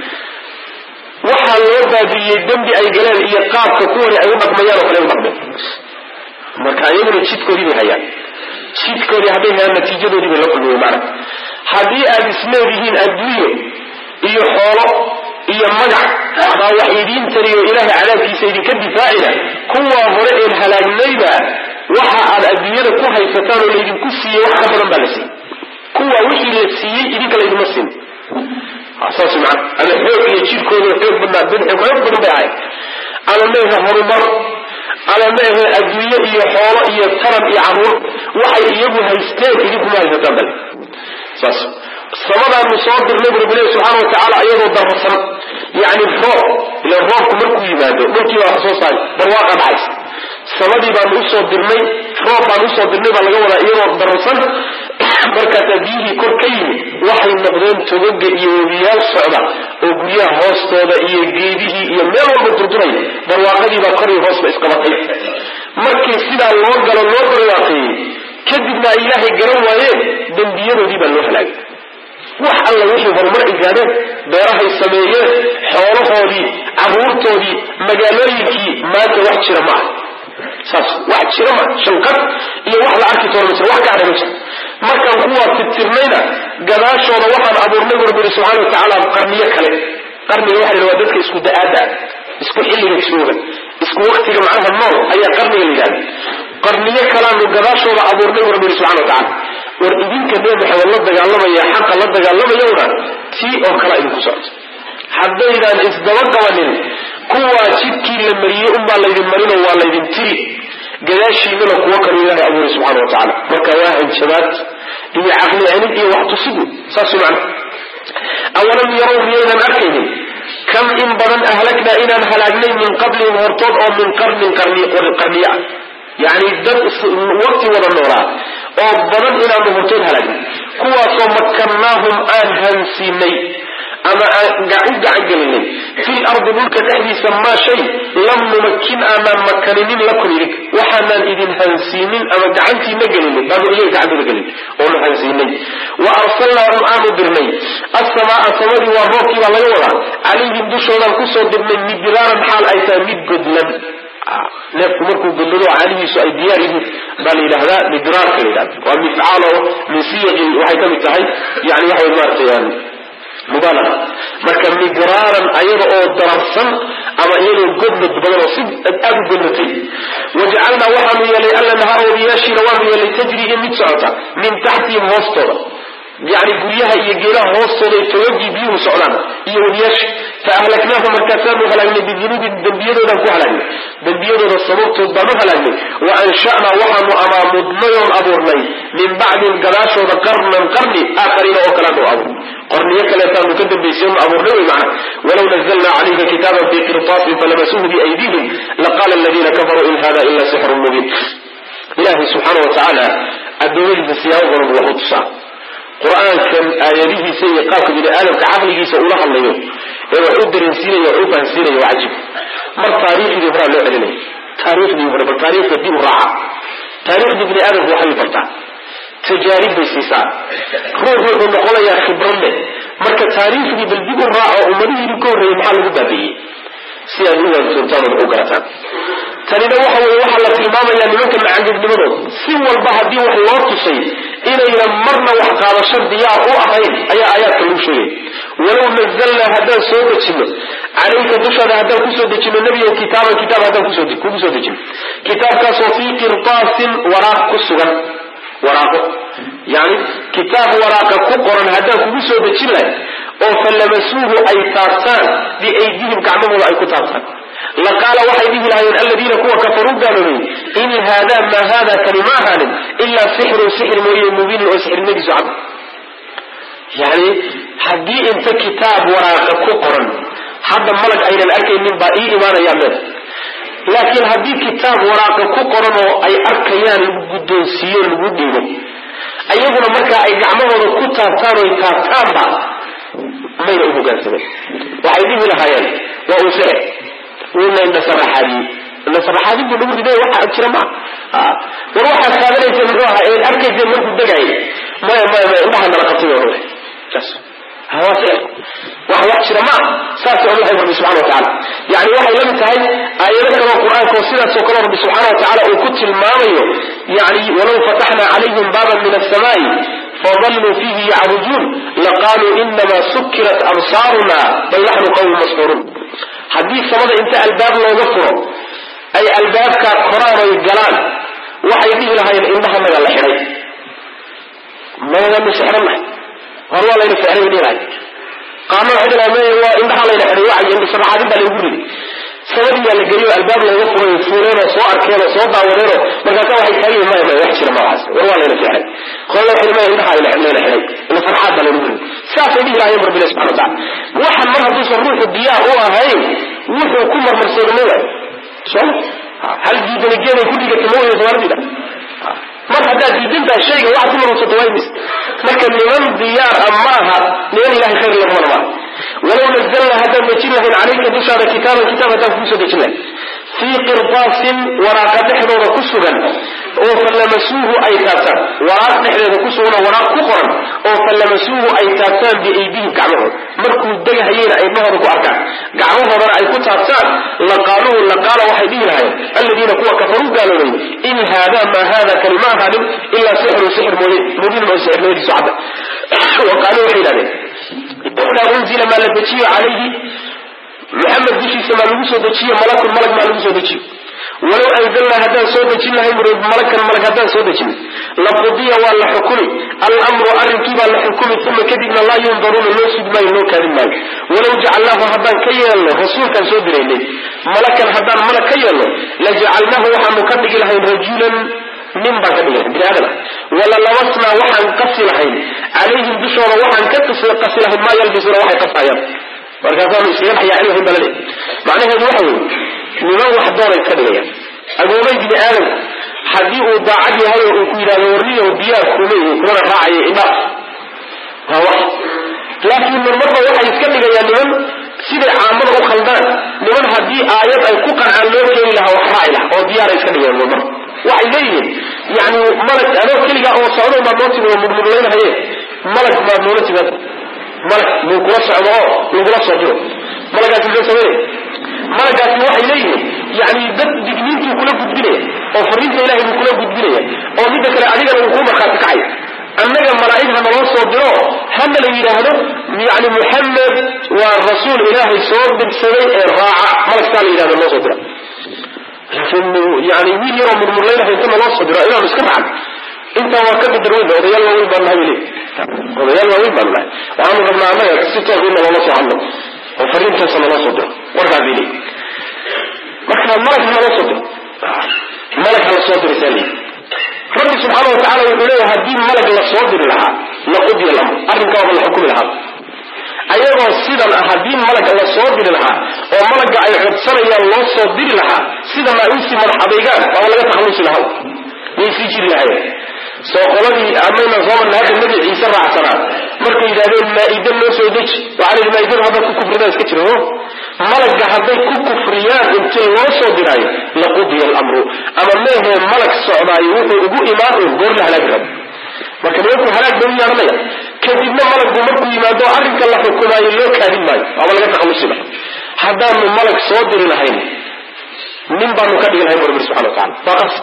وحا اللو بابي الدنب أي قلال إيقاب ككوري أي مقميان وقلال مقميان مركا يمن تشيتكو دي بحيان تشيتكو دي هبيها النتيجة دي بلقل ومعنى هذه أبسمه بهين أدوية إيه حوله إيه مجع وحيدين تريو إله على في سيدك الدفاعنا كوا هرئ الهلاج نيبا وحا الأدوية كوها يفتانوا ليدن كسي وحا بدن بلسي كوا وحي لسي إذيك ليدن مسين أساسي معنا أنا حيوك يجيب كونه حيوك بدن بيعي على ميها هرمر على ميها أدوية إيه حوله إيه ترم إيه عمور وحي إيبو هيستيك إذيكم ما يفتان بلي أساسي الصمد المصادر نبر بالله سبحانه وتعالى أيضا درسنا يعني الفرق إلى الرب مركو يبادو مركو يبادو برواقع بعيس الصمد يبقى مصادر مي فرق مصادر نبر لقونا أيضا درسنا بركة بيه كركين وحي النقدين توقع إيوبيا الصعبة وقريا هوستودا إيجيبه إيمير والمدردرين برواقع يبقى قري هوست إسقاطي مركي سيدا الوقع الواقعي كذبنا إلهي قروا دنبيانو دي بالوحلاق wax alla wixii horumar ay gaadeen beeraha sameeyeen xoolahoodii abuurtoodii magaalooyinkii maanta wax jira ma saas wax jira ma shanqad iyo wax la arki doono wax ka dhacay markaan kuwa tirtirnayna gadaashooda waxaan abuurnay rabbi subhanahu wa ta'ala qarniyo kale qarniga waxa la wadadka isku daada isku xilliga jooga isku waqtiga macnaha nool ayaa qarniga leeyahay qarniyo kale aan gadaashooda abuurnay rabbi subhanahu wa ta'ala وإذن كان محمد الله دقالما يا حق الله دقالما يونا تي أو كلا إذن كسعت حتى إذا إصدرق ونين كوا شكي لمريه الله إذن مرينا والله إذن تري قداشي من القوة الله أبوه سبحانه وتعالى وكواهن شبات إذا عقل عنه إيه وقت تصيبه ساسو معنا أولا يرون يينا أركيهم كم إن بدن أهلكنا إنا هلاكنا من قبل هرطوط أو من قرنية يعني وقت وضنورا أو بدن إنا هرطوط هلاكنا كوا مكناهم هنسيني أما قاعد عنجلني في الأرض ملك تحدي سما شيء لم نمكن أمام مكانين لكم لك وحنا إذن هنسينين أما قاعدتي نجلني بابو إيه قاعد نجلني ولا هنسينين وأرسلنا الآن برني السماء سمري وروكي ولا يورا عليهم دشونا الكسر من مدرارا حال أيتا مدقدلا مركو قلوا عليه سؤال دياره بل إلى هذا مدرار كذا ومفعاله من سيج وحيتم التحي يعني وحي المارتيان مبالغة marka migraaran ayada oo dararsan ama iyadoo godmad badan oo sid aad u gudmatay wajacalna waxaanu yeelay alla nahaaro yaashina waanu yeelay tajrihi mid socota min taxti hoostooda يعني guryaha iyo geelaha hoostooda ay tawajji biyuhu socdaan iyo wadiyash فأهلكناهم مركزانو هلاقنا بذنوب دنبيادونا كو هلاقنا دنبيادونا صبرتو بانو هلاقنا وأنشأنا وحنو أما مضميون أبورني من بعد القلاشو قرنا آخرين وكلانو أبور قرنية كالتان مكدم بيسيون أبورني معنا ولو نزلنا عليك كتابا في قرطاس فلمسوه بأيديهم لقال الذين كفروا إن هذا إلا سحر مبين إلهي سبحانه وتعالى الدولي بسياو غرب وحطسا قرآن كان آياته سيقاك بن آدم كعقله سأولها الله وحب رنسيني وحب هنسيني وعجب مر تاريخ دي برا لا علينا تاريخ دي برا تاريخ دي الراعة تاريخ دي بن آدم هو حي فرطا تجارب بالسيساء روح ونقول يا خبرنا مرك تاريخ دي بالدي الراعة ومريه يكون محل مدبي سيادة السلطان الأقرطان تانينا وحا الإمام يعني ممكن عندك نمرض سوى البحر دي وحي وارتصي إلى يمرنا وحقال شد يا أخير أي آيات كلمشوية ولو نزلنا هذا سودة جنة عليك دشنا هذا كسودة جنة النبي كتاب هذا كسودة جنة كتاب كصوفي قرطاس وراق كسوغا وراقه يعني كتاب وراق كقرن هذا كسودة جنة أو فلمسوه أي تارسان بأيديهم كعمهم أي كتارسان لقال وحيده الذين كفروا قالوا إن هذا ما هذا كلمة إلا سحر مبين وسحر نجس عبد يعني حدي انت كتاب وراء قرن حد ملك أين الأركين من بائي إيمان يعمل لكن حدي كتاب وراء قرن أي أركيان القدسيين القدين أيضا مركا أي عمله كتاب تارو يتابتان با ما يلقوا قاسمه وحيده الهيان وأسعر وإن النصر حديث بنقول بداية واحد أكثر معه وروح السابقة يتمروها الأركز يمرك الدقائي ما إنها نرقصي وروح بس هواسع واحد أكثر معه ساسع الله رب سبحانه وتعالى يعني واحد لم تهي آياتك والقرآن كوصيلة سوكرا رب سبحانه وتعالى وكتل المامي يعني ولو فتحنا عليهم بابا من السماء فظلوا فيه يعرجون لقالوا إنما سكرت أبصارنا بل نحن قوم مسحورون حديث سمد انت الباب لو غفره اي الباب كقرار الجلال وحيديه لها انها من الحري ما لم يسحرنا هو لا يسحرني لي راي قاموا عندنا ما هو انها لا يحري وعي عند صراحه بل يقول سبب يا الجريء الباب لو غفره يفورين سو اركين سو باورين marka ka waxay tahay ma wax jira ma waas wala la yسحر qolo xilma inha ila xilay ila farxada la yiri saafay ilaahay rabbil subhanahu wa ta'ala waxa mar haduu ruuxu diyaa oo ahay wuxuu ku marmarsoonaa soo hal diidana geeray ku dhigay mooyay Soomaalida mar hadaa diidinta shayga wax ku marmarsoonaa waymis marka niman diyaa amaha niman ilaahay khayr la marma ولو نزلنا هذا المجلد عليك دشار كتابة تنفسه دجلة في قرطاس وراق نحن كسرا أو فلمسوه أي تاتان وراق نحن كسرا وراق كقرا أو فلمسوه أي تاتان بأيديهم كعمهم مركوا الدجه هينا أي نهر كأركان كعمهم ورا أي كتاتان لقال وحيدين هاي الذين كفروا قالوا لي إن هذا ما هذا كلمات إلا سحر مبين وسحر نوري سعادة وقالوا حيلا ولا أنزل ما لبتشي عليه محمد بشي سما لبسه دتشي ملك ما لبسه دتشي ولو أنزلنا هذا سودة جنة ملكا ملك هذا سودة جنة لقضي ولا حكمي الأمر أرنكي ولا حكمي ثم كذبنا لا ينظرون الناس ما ينو كريم ولو جعلناه هذا كيان رسول كان سودة إليه ملكا هذا ملك كيان لجعلناه وحن نكتب له رجلا من بعد بهذا ولا لوصنا وحن قصي لهم عليهم بشر وحن قصي لهم ما يلبسون وحي قصايا وكذا يصير حي عليهم بلد معناه هذا وحي لمن واحد دور الكذبية أبو بيت بن آدم حديث ضاعدي هذا وكيلا ورنيه وديار كوميه كمان راعي إناء هو لكن من مرة واحد يتكلم يا لمن سيد عامل وخلدان لمن هذه آيات أي كوكا عن لوكي لها وحراعي لها وديار يتكلم يا مرة وعليه يعني ملك أنا كلها أو صعود ما موتي ومدمرين هي ملك ما موتي ملك من كلاس عمره من كلاس عجره ملك أتجلس وين ملك أتجلس وحيليه يعني ضد دجنينته كله بدبنيه أو فريسة إلهي كله بدبنيه أو مدة كلا علينا الحكومة خاتك عين أنك ملائكة نواص وجراه هم اللي يراهنه يعني محمد والرسول إلهي صور بالسوي الراعة ملك سال إلهي نواص وجراه لكن يعني مين يرى من مرلينه يتم نواص وجراه إله مسكب عنه انت وكذب دروين وضيال وين بان هاي ليه وضيال وين بان الله وعمل ربنا عمايا ستة غيرنا الله عنه وفرين تنسى الله صدره وارجع بيلي مكنا الملك على صدره ملك على صدر ثاني رب سبحانه وتعالى يقول له هدين ملك على صدر لها لقضي الامر ارنك وضع الحكم لها ايضا سيدا هدين ملك على صدر لها وملك اي عدسان يا الله صدر لها سيدا ما يوسي مرحبيقان فهو لا تخلص لها يسيجي لها سوقلني أمينا زمن هذا النبي عيسى رعسنا مركي يدابين مائدة لو سودج وعلى المائدة هذا كفريان اسكتره ملك هذا كفريان انت لو سودراي لقضي الأمر أما ما هو ملك الصعباء يقول إيمان قول له هلاك رب لكن يقول هلاك دنيا رمية كذبنا ملك بمركي إيمان دو أرنك الله حكومة يلو كاذب ماي أولا لك تخلص له هذا من ملك صادر لهين من بانو كذب لهين رب سبحانه وتعالى فقط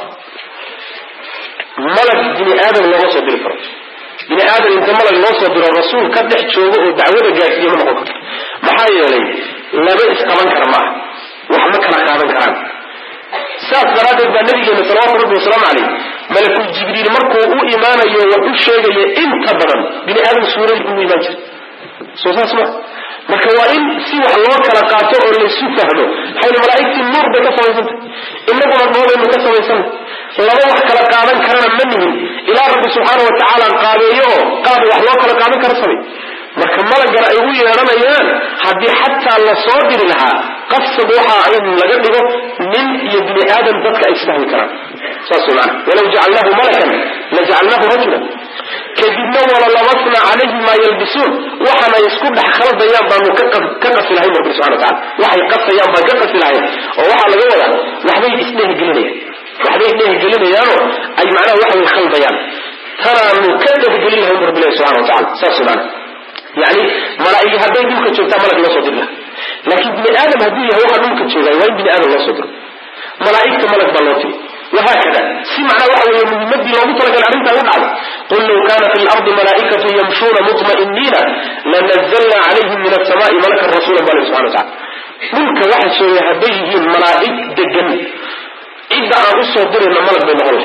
ملك بني آدم الله صدر فرج بني آدم انت ملك الله صدر الرسول قد نحجوه ودعوه جاكية من أخوك محايا لي لا بئس قمان كرماه وحمك رقابا كرام ساس درادة النبي صلى الله عليه وسلم عليه ملك الجبريل مركو إيمانا يوضو الشيء انت بدن بني آدم سورة يكون إيمان جل سوسا اسمع مركوائن سوى الله كلاقاته اللي سوفهمه حول ملائكة النور بكسر ويسنت إنكم أرضوه إنه كسر ويسنت لما wax kala qaadan karana manihin ila rabbi subhanahu wa ta'ala qaabeeyo qaab wax loo kala qaadan karo sabay marka malaga ay ugu yeeranayaan hadii hatta la soo diri lahaa qasab waxa ay laga dhigo nin iyo bini aadam dadka ay isfahan karaan saasulaan walaw ja'alnahu malakan la ja'alnahu rajulan kadibna wala lawasna alayhi ma yalbisun waxana isku dhax khaladayaan baanu ka qasilahay rabbi subhanahu wa ta'ala waxay qasayaan baa ka qasilahay oo waxa laga wadaa waxbay isdheeh gelinayaan وحبيب ليه جلنا يانو أي معناه واحد يخل بيان ترى مكذب جلنا هم رب الله سبحانه وتعالى ساسنا يعني ملائكة هذين ممكن تشوفها ملك الله صدره لكن بني آدم هذين هو واحد ممكن تشوفها وين بني آدم الله صدره ملائكة ملك بلوتي وهكذا سمعنا واحد يمد لو مطلق العلم تقول على قل لو كان في الأرض ملائكة يمشون مطمئنين لنزلنا عليهم من السماء ملك الرسول الله سبحانه وتعالى ممكن واحد شوي هذين ملائكة دجن إذا أنا أصدر إن ملك بين الله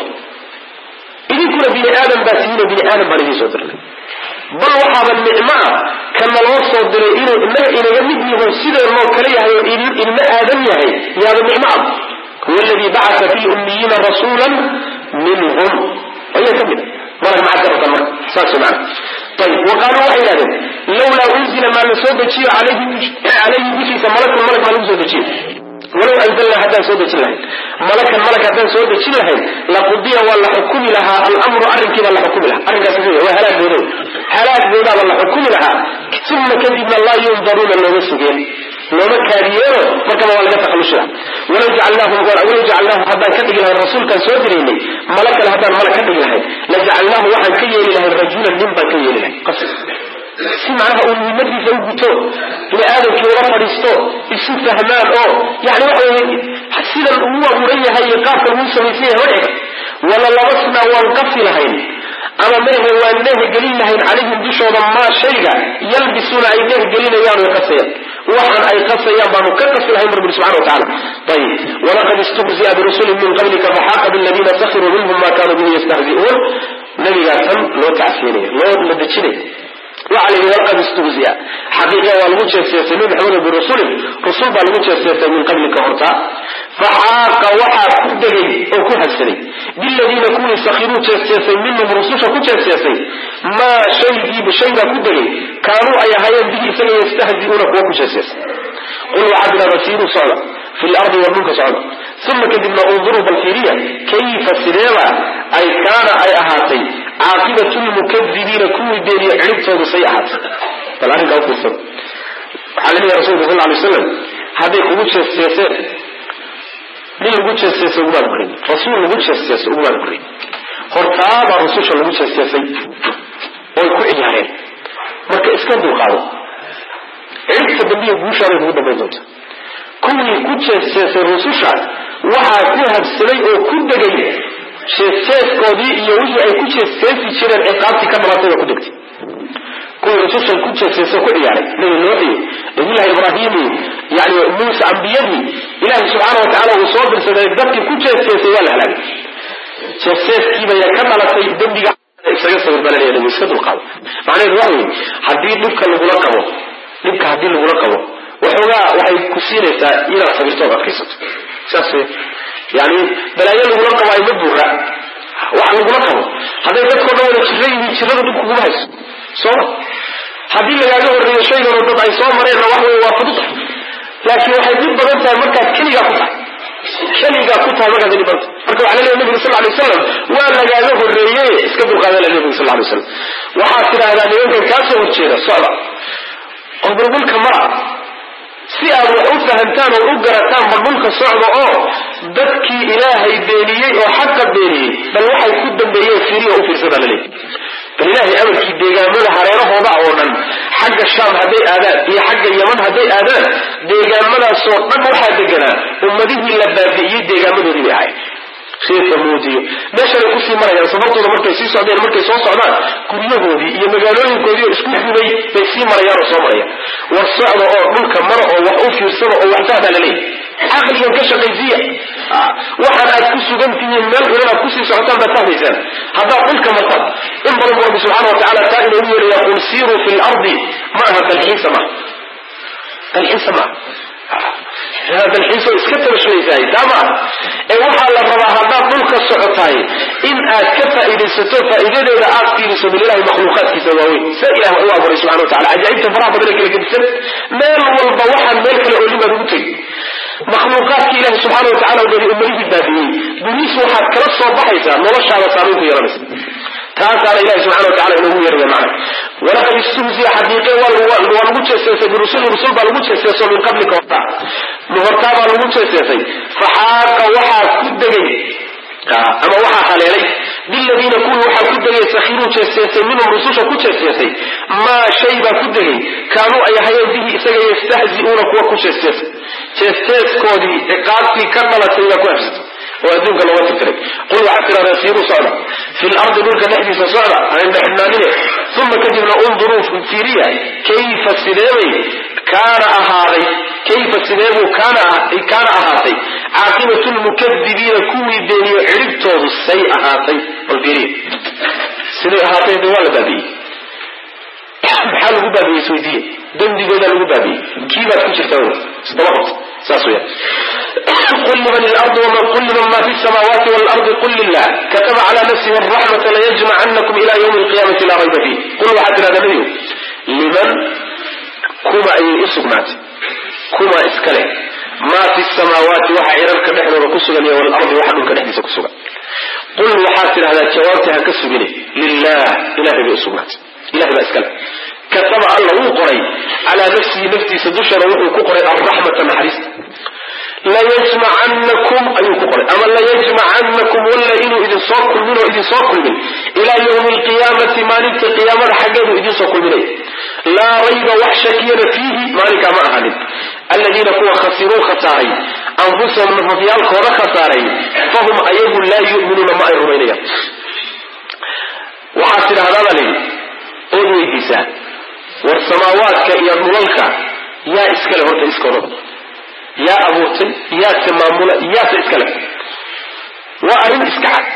إذا كنا بني آدم باسين بني آدم بني صدر بل وحاب النعمة كما الله صدر إنه يمدني هو سيد الله كليه إن آدم يهي هذا النعمة هو الذي بعث في الأميين رسولا منهم أي كبير ملك معذرة الله ساسو معنا طيب وقالوا وحيدا لولا أنزل ما نصد شيء عليه بشيء ملك ما نصد شيء ولو أنزلنا حتى سودة لهين ملك حتى سودة لهين لقضي ولا حكم لها الأمر أرنك ولا حكم لها أرنك سفيه وهلاك بيضا ولا حكم لها ثم كذبنا الله ينظرون اللهم السجين لو مكاريين فكما ولا تقلش لها ولو جعلناه حتى كذب لها الرسول كان سودة لهين ملك لها ملك كذب لهين لجعلناه واحد كي لها الرجول النمبا كي لها قصر سمعنا أقول المدري فوقته إلى آدم كورا فريستو يسوف فهمان يعني حسنا الأمور مرية هاي قافة المنسوي فيها ورعب ولا لبسنا وانقفل هين أما منه وأنه قليل هين عليهم بشعر ما شيئا يلبسون أيديه قليل يانو يقصيا وحن أي قصيان بانو كقص لهم رب سبحانه وتعالى. طيب ولقد استهزئ برسل من قبلك فحاق بالذين سخروا منهم ما كانوا به يستهزئون. نبي قال لو تعسيني لو لدتشني وعليه ولقد استهزئ حقيقة والمجة السياسيين محمد برسول رسول بالمجة السياسيين من قبلك هرتا فحاق وحا كدغي أو كهسني بالذين كونوا سخروا السياسيين منهم رسول كجة السياسيين ما شيء بشيء كدغي كانوا أي هيان به سنة يستهزئون وكجة السياسيين. قل وعدنا رسيل صعدا في الأرض والملك صعدا ثم كدبنا انظروا بالفيرية كيف السلامة أي كان أي أهاتي عاقبة المكذبين كوي بيني عربته بصيحات. فالآن قلت السلام عليه رسول الله صلى الله عليه وسلم هذه قبوتش السياسات ليه قبوتش السياسة أمال برين رسول قبوتش السياسة أمال برين هرتاب الرسول قبوتش السياسي ويكوئي عليه مركا اسكندر قالوا عربت بنديه بوشاري هو دميزوت كوي قبوتش السياسة الرسول وحا كوها السلي أو كدقي شيساس كودي يوجو أي كوتش السياسي شيرا العقابتي كمراتي وكدقتي كل رسول الكوتش السياسة كوئي عليه من الوحي إله إبراهيم يعني موسى عن بيده إله سبحانه وتعالى وصابر سيدك كوتش السياسة ولا هلاك شيساس كيما يكمل سيد دمبي سيسا بالبلدية لم يسكت القاضي معنى الوحي حديد نبكى الملقبه نبكى حديد الملقبه وحوغا وحي كسينيسا إلى صبرتوغا كيسط ساسي يعني بلايين الملقبه أي مدبورا وحي الملقبه هذا يتدخل دولة شرية دبكو قمهس صورة حديد لغاية الرئي شيء ونطبع يصور مرين وحوه وافضطح لكن وحي ديب بغنطة مركز كليغا قطع مركز دي بغنطة مركز على النبي صلى الله عليه وسلم وأن لغاية الرئي اسكبوا قادة النبي صلى الله عليه وسلم وحاسر هذا يمكن كاسه وتشيره صعبة وبربولك مرأة سيئة وفهمتان وقرتان بربولك صعبة دكي إلهي بينيي وحق بينيي بل وحي كدن بينيي فيريه وفرسد لليه فالإلهي أمر كي ديغامنا حريره وضعونا حق الشام هدي آدان هي حق اليمن هدي آدان ديغامنا صوتنا وحا دقنا ومديه اللبابيي ديغامنا دي بيعي خير ثمودي meesha ay ku sii marayaan sababtooda markay sii socdeen markay soo socdaan guryahoodii iyo magaalooyinkoodii isku xubay bay sii marayaan oo soo marayaan war socdo oo dhulka maro oo wax u fiirsado oo wax taada la leeyahay aqligan ka shaqaysiya waxaan aad ku sugan tihiin meel xulana ku sii socotaan baad fahmaysaan haddaa dhulka martaan in badan rabbi subxaanahu wa tacaala taa inuu yeelaya qul siiru fi lardi maaha dalxiisa هذا الحين اسكتر شوي زي تمام وحا لا ربا هذا دولك سقطاي ان اكفى اذا ستو فاذا اذا اعطي لسبيل الله مخلوقات كسواوي سئله الله سبحانه وتعالى عجائب فرح بدلك الجسم مال والبوحه ملك العلماء دوتي مخلوقات الله سبحانه وتعالى ودري امري بالبابين بنيس وحا كلا سو بخيسا نولش على صاروخ يرمس تاسع الله سبحانه وتعالى انه يرجع معنا ولقد استهزئ حقيقه والمجسس برسول بالمجسس من قبلك وقع نهرتاب المجسس فحاق وحا كدغي اما وحا خليلي بالذين كانوا وحا كدغي سخيروا جسس منهم رسوش كجسس ما شيء كدغي كانوا اي هيا به يستهزئون وكجسس جسس كودي اقاطي كملت يكوس وأدوك الله تترك قل وعثر رسير صعدا في الأرض نلك نحدث صعدا عند حنانية ثم كذبنا انظروا في الفيرية كيف السلامي كان أهاري كيف السلام كان أهاري عاقبة المكذبين كوي بيني عربته السيء أهاري والفيرية سنة أهاري دوال بابي حال بابي سويدية دندي دوال بابي كيف تشتغل استوقت ساسويا قل من الأرض ومن ما في السماوات والأرض قل لله كتب على نفسه الرحمة ليجمعنكم إلى يوم القيامة لا ريب فيه قل وحدنا نبيه لمن كما أي إسقنات كما إسكاله ما في السماوات وحيرا كنحن وكسغني والأرض وحد كنحن سكسغا قل وحاسر هذا جوابتها كسغني لله إله بإسقنات إله بإسكاله كتب الله قري على نفسي سدشر وقري الرحمة محرس لا يجمعنكم أيكم قري أما لا يجمعنكم ولا إنه إذن صاكل منه إذن صاكل منه إلى يوم القيامة مالك القيامة حقه إذن صاكل منه لا ريب وحشكين فيه مالك ما أهل الذين كوا خسروا خساري أنفسهم نفضيال خورا خساري فهم أيه لا يؤمنون ما يرمينيا وحاسر هذا لي أدوي إيسان والسماوات كإيا ملوكا يا إسكال ورد إسكال يا أبوتي يا سمامولا يا إسكال وأرين إسكال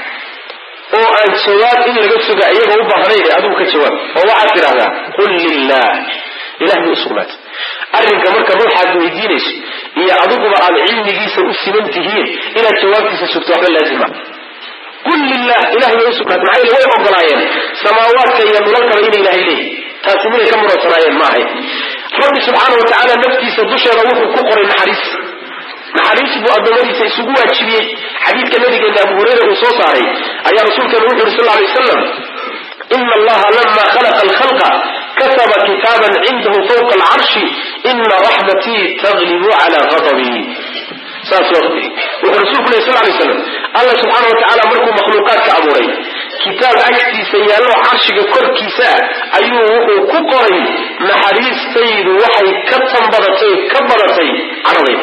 oo aan jawaab in laga suga iyaga u baahnay adigu ka jawaab oo waxa tiraahdaa qul lillah ilaahi subhanahu arrinka marka ruuxaad weydiinayso iyo adiguba aad cilmigiisa u simantihiin ila jawaabtiisa sugto waxa laazima qul lillah ilaahi subhanahu wa ta'ala way ogolaayeen samaawaadka iyo dhulalka in ilaahi leeyahay taasina ka murasanaayeen ma ahay rabbi subhanahu wa ta'ala naftiisa dusheeda wuxuu ku qoray naxariis buu addoomadiisa isugu waajibiyey xadiidka nabigeena Abu Hurayra uu soo saaray ayaa rasuulkeena wuxuu sallallahu alayhi wasallam inna allaha lamma khalaqa al-khalqa kataba kitaban 'indahu fawqa al-'arshi inna rahmati taghlibu 'ala ghadabi saasooqti wuxuu rasuulku sallallahu alayhi wasallam Allah subhanahu wa ta'ala markuu makhluuqaadka abuuray kitaab agtiisa yaalo carshiga korkiisa ayuu wuxuu ku qoray naxariistaydu waxay ka tanbadatay ka badatay caradayda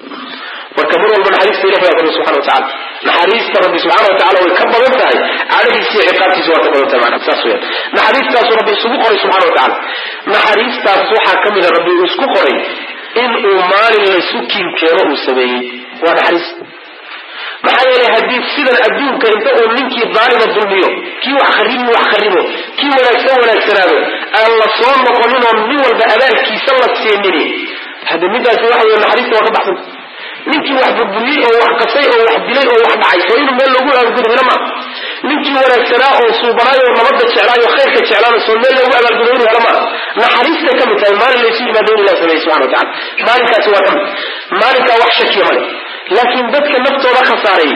وكبر المنحريس إليه رب سبحانه وتعالى نحريس رب سبحانه وتعالى ويكبر انتهي عليه عقابتي سواء كبر انتهي معنا بساسويا نحريس تاسو ربي سبقري سبحانه وتعالى نحريس تاسو حاكمنا ربي سبقري إن أمان لسكين كيرو سبيل ونحريس maxaa yeelay hadii sidan adduunka inta uu ninkii daalima dulmiyo kii wax kharimo kii wanaagsanaado aan la soo noqonin oo nin walba abaalkiisa la siinin hada midaas waxa weeye naxariista waa ka baxsan ninkii wax burburiyay oo wax qasay oo wax dilay oo wax dhacay soo inuu meel lagu abaalgudo ma ninkii wanaagsanaa oo suubanaayo nabadda jeclaayo khayrka jeclaayo soo meel lagu abaalgudo ma naxariista ka mid tahay maalin la sii yimaado Ilaahay subhanahu wa ta'ala maalinkaas waa kan maalinka wax shakiyo male laakiin dadka naftooda khasaaray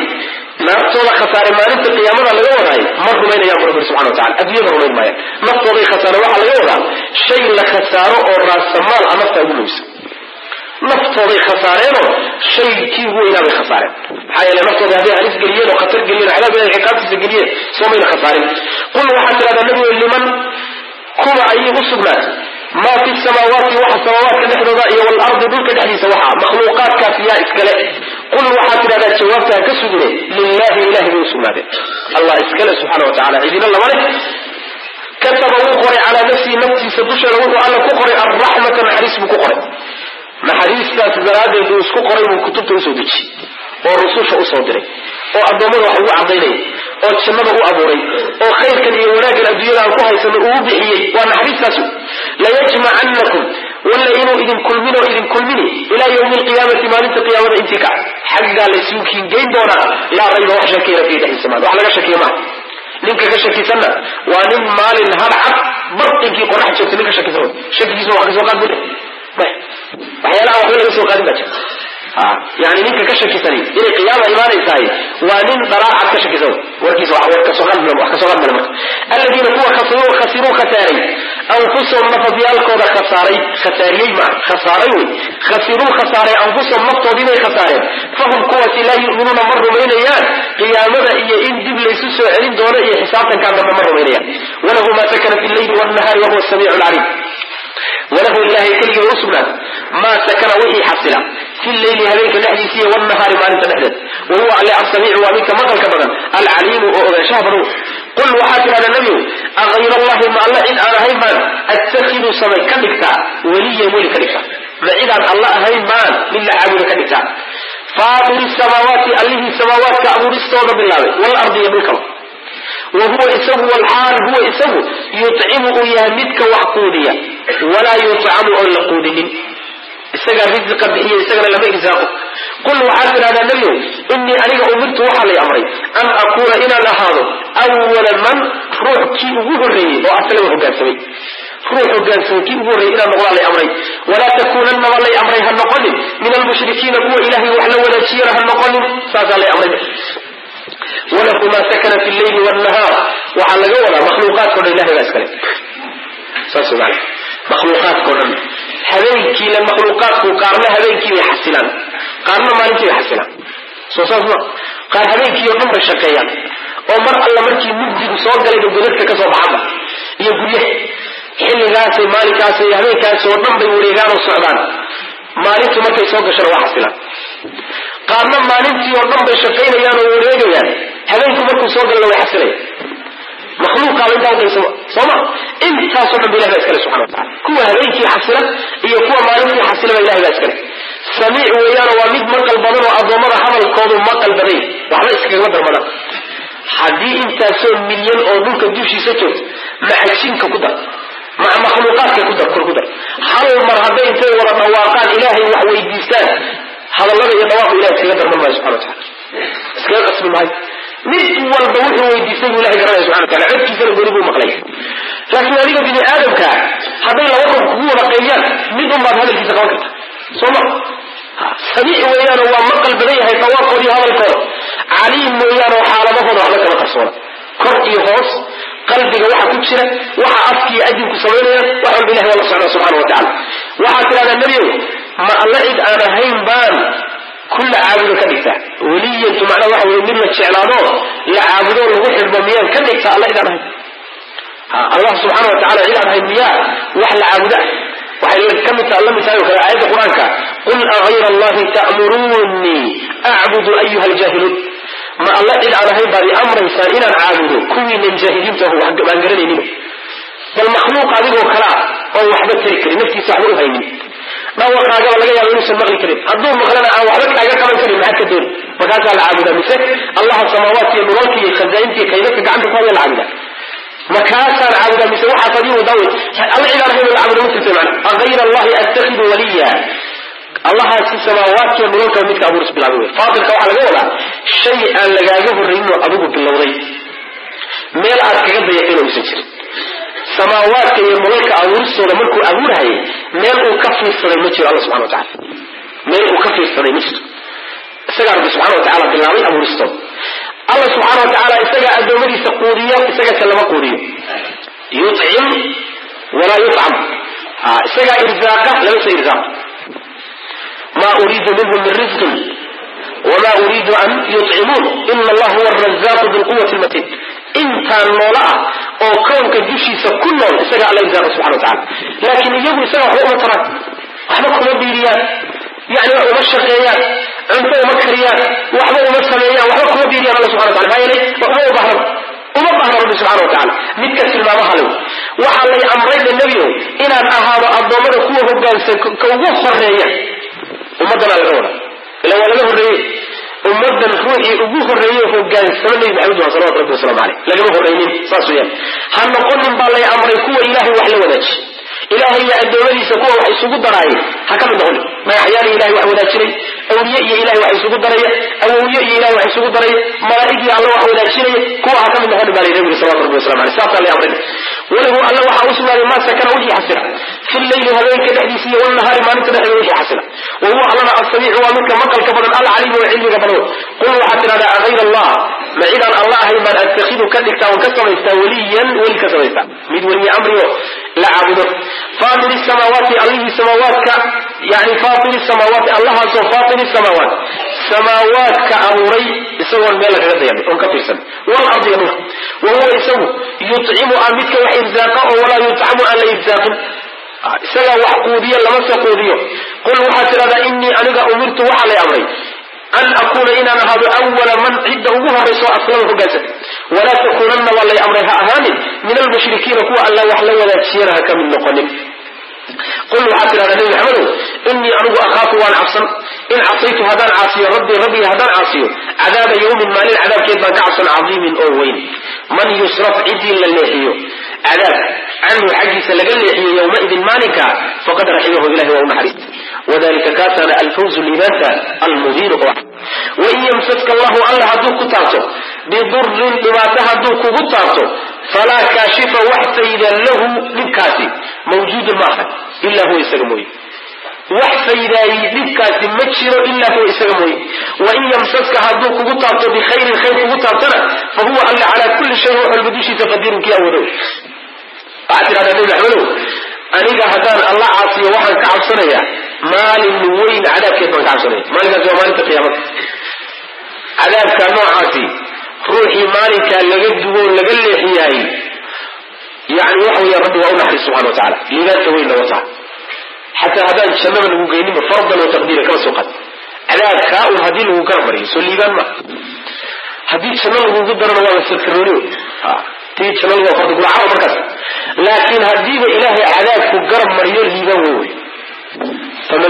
maalinta qiyaamada laga waday mar rumaynaya Rabbi subhanahu wa ta'ala adiyada rumaynaya naftooda khasaaray waxa laga wadaa shay la khasaaro oo raasamaal nafta ugu luus naftooda khasaareeno shay kii weyn ay khasaareen maxay la naftooda hadii halis galiyeen oo khatar galiyeen cadaab ay ciqaabtiisa galiyeen soomay khasaareen qul waxa tirada nabi liman kuwa ay usugnaat ما في السماوات والسماوات كدحدودا iyo wal ardi dhulka dhaxdiisa waxa makhluuqaadka fiya iskale qul waxa tirada jawaabta ka sugre lillahi ilahi wa subhanahu allah iskale subhanahu wa ta'ala idina la wala kataba uu qoray ala nafsi sadusha wuxuu alla ku qoray ar-rahmatan haris ku qoray naxariistaas daraadeed uu isku qoray uu kutubta soo deji oo rususha u soo diray oo adoomada wax ugu cadeeyay oo jannada u abuuray oo khayrkan iyo wanaagga adduunyada ku haysano uu bixiyay waa naxariistaas la yajma'annakum wala inuu idin kulmini ila yawm al-qiyamati maalinta qiyaamada intika xagga la isuukin geyn doona la rayba wax shakiira fi dhexdiisa wax laga shakiyo ma ninka ka shakiisana waa nin maalin harcad bartinkii qorax joogtay ninka shakiisana shakiisa wax ka soo qaadbay waxyaalaha wax laga soo qaadin baa يعني نينك كشكيسني إلى قيامة إيمان إسائي وانين ضراعة كشكيسون وكسوغان ملمك الذين هو خسروا خساري أنفسهم نفضيالك وذا خساري مع خسروا خساري أنفسهم نفضين خساري فهم قوة لا يؤمنون مروا من إيان قيامة إيا إن دب ليسوس وعلين دون إيا حسابا كان مروا من إيان وله ما سكن في الليل والنهار وهو السميع العليم وله الله كله رسلا ما سكن وحي حصلا في الليل هذيك الحديثية والنهار ما أنت نحدث وهو على السميع ومنك مطل كبدا العليم شهبه قل وحاتي هذا النبي أغير الله ما الله إن أنا هيمان أتخذ سمي كدكتا ولي مولي كدكتا فإذا الله هيمان من عابد كدكتا فاطر السماوات أليه السماوات كأبور السوض بالله والأرض يبلكم وهو إسوه والحال هو إسوه يطعمه يامدك وحقوديا ولا يطعم أولا قودين استقر رزق بحيه استقر لما إرزاقه قل وحافر هذا النبي إني أنا أمرت وحلي أمري أن أقول إلى لهذا أول من روح كي أغري وأسلم حقان سمي روح حقان سمي كي أغري إلى مغلال أمري ولا تكونن ولي أمري هالنقل من المشركين قوة إلهي وحلو ولا شير هالنقل فهذا لي أمري وله ما سكن في الليل والنهار وعلى جوله مخلوقات كل الله بأسكنه سبحانه مخلوقات كل هذيكي للمخلوقات وقارنا هذيكي يحسنان قارنا ما نتي يحسنان سبحانه قال هذيكي يقوم بالشكيان ومر الله مركي مجد صوت قال يقولك كسب عبا يقول حين راسي مالك راسي هذيك سوطن بيوريغان الصعبان مالك مركي صوت شر وحسنان قارنا ما نتي يقوم بالشكيان يانو وريغيان هذيك مركي صوت قال يحسنان مخلوق xisaaba intaa udayso sooma intaasoo dhan ba ilahi baa iskale subxana watacala kuwa habeenkii xasila iyo kuwa maalintii xasilaba ilahi baa iskale samiic weeyaano waa mid maqal badan oo addoommada hadalkoodu maqal baday waxba iskagama darmadaan haddii intaasoo milyan oo dhulka dushiisa joogto maxajinka ku dar maca makhluuqaadka kor ku dar hal mar hadday intay wada dhawaaqaan ilaahay wax weydiistaan hadallada iyo dhawaaqu ilahay iskaga darman maayo subxana watacala iskaga qasbi maayo mid walba wuxuu weydiistay buu ilahay garanaya subxana watacala codkiisana goni buu maqlaya laakiin adiga bini aadamka hadday laba ruux kugu wada qayliyaan mid unbaad hadalkiisa qaban karta sooma samiic weeyaano waa maqal badan yahay dhawaaqooda iyo hadalkooda caliim weeyaano xaaladahooda waxba kama qarsoona kor iyo hoos qalbiga waxa ku jira waxa afkii adinku samaynayaan wax walba ilahi waa la socdaa subxana watacala waxaad tidhahdaa nebiyow ma alla cid aan ahayn baan kulla caabudo ka dhigtaa weliyantu macnaa waxa weye mid la jeclaado la caabudo lagu xidhmo miyaan ka dhigtaa alla cid aan ahayn allah subxaana watacala cid aan ahayn miyaa wax la caabuda waxay ka mid tahay la mid tahay oo kale aayadda qur-aanka qul agayra allahi ta'muruunii acbudu ayuha aljahiluun ma alla cid aan ahayn baad i amraysaan inaan caabudo kuwiinan jaahiliinta aho aan garanaynin bal makhluuq adigoo kale ah oo waxba tari karin naftiisa waxba u haynin dhawaqaagaba laga yaabo inuusan maqli karin hadduu maqlana aan waxba kaaga qaban karin maxaad ka dooni markaasaa la caabudaa mise allaha samaawaadka iyo dhulalka iyo khazaainta iyo kaydadka gacanta ku haya la caabudaa markaasaan caabudaa mise waxaas adigu daawe alla cid aan ahayn la caabuda ma jirta macna agayra allahi attakidu waliya allahaasi samaawaadkiiyo dhulalka midka abuuris bilaabay wey faatilka waxaa laga wadaa shay aan lagaaga horrayninoo adigu bilowday meel aad kaga dayaqin oo usan jirin samaawaadka iyo dhulalka abuuristooda markuu abuurhayay meel uu ka fiirsaday ma jiro alla subxana watacala meel uu ka fiirsaday ma jirto isagaa rabbi subxana watacala bilaabay abuuristooda alla subxaana watacaala isagaa addoommadiisa quudiyo isagase lama quudiyo yucim walaa yucam isagaa irsaaqa lamase irsaaq ma uriidu minhum min risqin wama uriidu an yucimuun ina allaha huwa arazaaqu bilquwati lmatin intaan noola ah oo kownka dushiisa ku nool isagaa alla irsaaqa subxana watacala laakiin iyagu isaga waxba uma taraan waxba kuma biiriyaan yani wax uma shaqeeyaan cunto uma kariyaan waxba uma sameeyaan waxba kuma biiriyaan alla subxana watala maxaa yeelay waxba uma baahna rabbi subxana watacala midka tilmaamaha lew waxaa lay amrayna nebiyow inaan ahaado addoommada kuwa hogaansan ka ugu horeeya ummaddanaa laga wada ila waa laga horreeyey ummaddan ruuxii ugu horreeyey hogaansamo nebi maxamed waa salawatu rabbi wasalaamu caleyh lagama horreynin saas weyaan ha noqonin baa lay amray kuwa ilaahay wax la wadaaji ilaahay iyo addoommadiisa kuwa wax isugu daraayay ha ka mid noqonin magaxyaali ilahay wax wadaajinay awliye iyo ilahay wax isugu daraya awowye iyo ilahay wax isugu daraya malaa'igii alla wax wadaajinaya kuwa ha ka mid noqonin baa lay nabiga salawatu rabbi wasalam aleyh saasaa lay amray walahu alla waxaa u sugnaaday maa sakana wixii xasila fi leyli habeenka dhexdiisa iyo walnahaari maalinta dhexdeeda wixii xasila wahuwa allana asamiicu waa midka maqalka badan alcaliimu oo cilmiga badan qul waxaad tidhahdaa agayra allah ma cidaan alla ahayn baan attakidu ka dhigtaa on ka samaystaa weliyan weli ka samaystaa mid weliye amrio la caabudo faatiri samaawaati allihii samaawaadka yani faatiri samaawaati allahaasoo faatiri samaawaat samaawaadka abuuray isagoon meel lagaga dayamin oon ka fiirsan walardi iyo dhulka wahuwa isagu yucimu a midka wax irsaaqa oo walaa yutcamu aan la irsaaqin isagaa wax quudiyo lamase quudiyo qul waxaad tidhahdaa inii aniga umirtu waxaa lay amray an akuuna inaan ahaado awala man cidda ugu horrayso aslama hogaansata walaa takuunanna waa lay amray ha ahaanin min almushrikiina kuwa alla wax la wadaajiyana ha ka mid noqonin qul waxaad tidhahdaa nebi maxamedow inii anigu akhaafu waan cabsan in casaytu haddaan caasiyo rabbii haddaan caasiyo cadaaba yawmin maalin cadaabkeed baan ka cabsan cadiimin oo weyn man yusraf ciddii la leexiyo cadaab canhu xaggiisa laga leexiyo yowmaidin maalinka faqad raximahu ilahi waa u naxariista wadalika kaasana alfawzu liibaanta almubiinu oo wain yamsaska allahu alla hadduu ku taabto bidurin dhibaato hadduu kugu taabto falaa kaashifa wax fayda lahu dhibkaasi mawjuudun ma aha ilaa huwa isaga mooye wax faydaayi dhibkaasi ma jiro ilaa huwa isaga mooye wain yamsaska hadduu kugu taabto bikhayrin khayr kugu taabtona fa huwa alla calaa kulli shayin wax walba dushiisa qadiirun kii awoodow waxaad tidhahdaa nebi maxamedow aniga haddaan alla caasiyo waxaan ka cabsanayaa maalin weyn cadaabkeed baan ka cabsanaya maalinkaasi waa maalinta qiyaamada cadaabka noocaasi ruuxii maalinkaa laga duwo laga leexiyaay yani waxa weya rabbi waa u naxariis subxana wa tacala liibaanta weynna wataa xataa haddaan jannada lagu geyninba fardan wa taqdiira kama soo qaad cadaabkaa un haddii lagu kala mariyo soo liibaan ma haddii janno lagugu darana waaba sirkarooni تيجي الله فرد كل عرب مركز لكن هديه إله عذاب كجرب مريول ليبوي فمن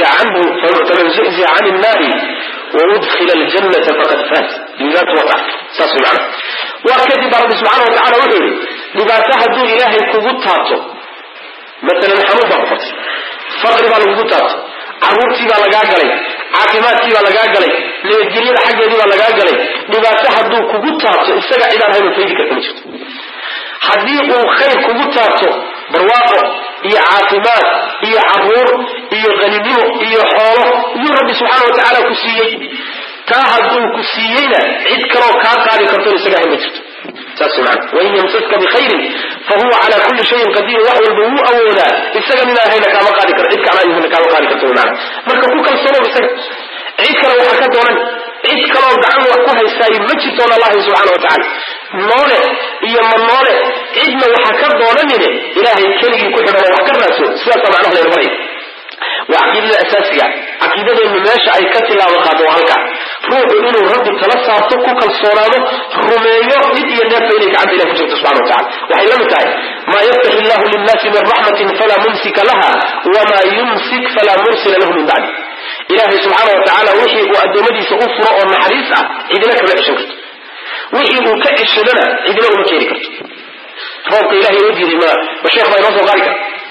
زحزح عن النار وادخل الجنة فقد فاز لذات وقع ساس معنا وكذب رب سبحانه وتعالى وحده لباسها دون إله كبوتاتو مثلا حمود بقفت فقر بالكبوتاتو عرورتي بالغاغلي عاقباتي بالغاغلي لجريد حقدي بالغاغلي لباسها دون كبوتاتو اسغا إلى هي فيدي كرمجت حديق خير كبوتاتو برواقه iyo caafimaad iyo caruur iyo qanimo iyo xoolo iyo rabbi subhanahu wa ta'ala ku siiyay taa haduu ku siiyayna cid kale oo ka qaadi karto isaga ma jirto tasmaan wa in yamsaka bi khayr fa huwa ala kulli shay'in qadir wa huwa awla isaga min ahayna kama qaadi karto cid kale ayuu kama qaadi karto marka ku kalsoono isaga cid kale waxa ka doonan cid kale oo gacan wax ku haysay ma jirto Allah subhanahu wa ta'ala noole iyo manoole cidna waxa ka dooranine ilaahay kaliya ku xidhan wax ka raaso sidaas macnaheedu leeyahay وعقيدة أساسية عقيدة المماشى أي كتلا وقادوا هلك روح إنه رب تلصى تقوك الصورانه رميو إذ الناس إليك عبد الله فجرت سبحانه وتعالى وحيلمتها ما يفتح الله للناس من رحمة فلا ممسك لها وما يمسك فلا مرسل له من بعد إلهي سبحانه وتعالى وحي وأدمدي سأفرأ ونحريسة إذنك بأشكرت وحي وكأش لنا إذنك ومكيركت فوق إلهي ودي لما وشيخ ما ينصر ذلك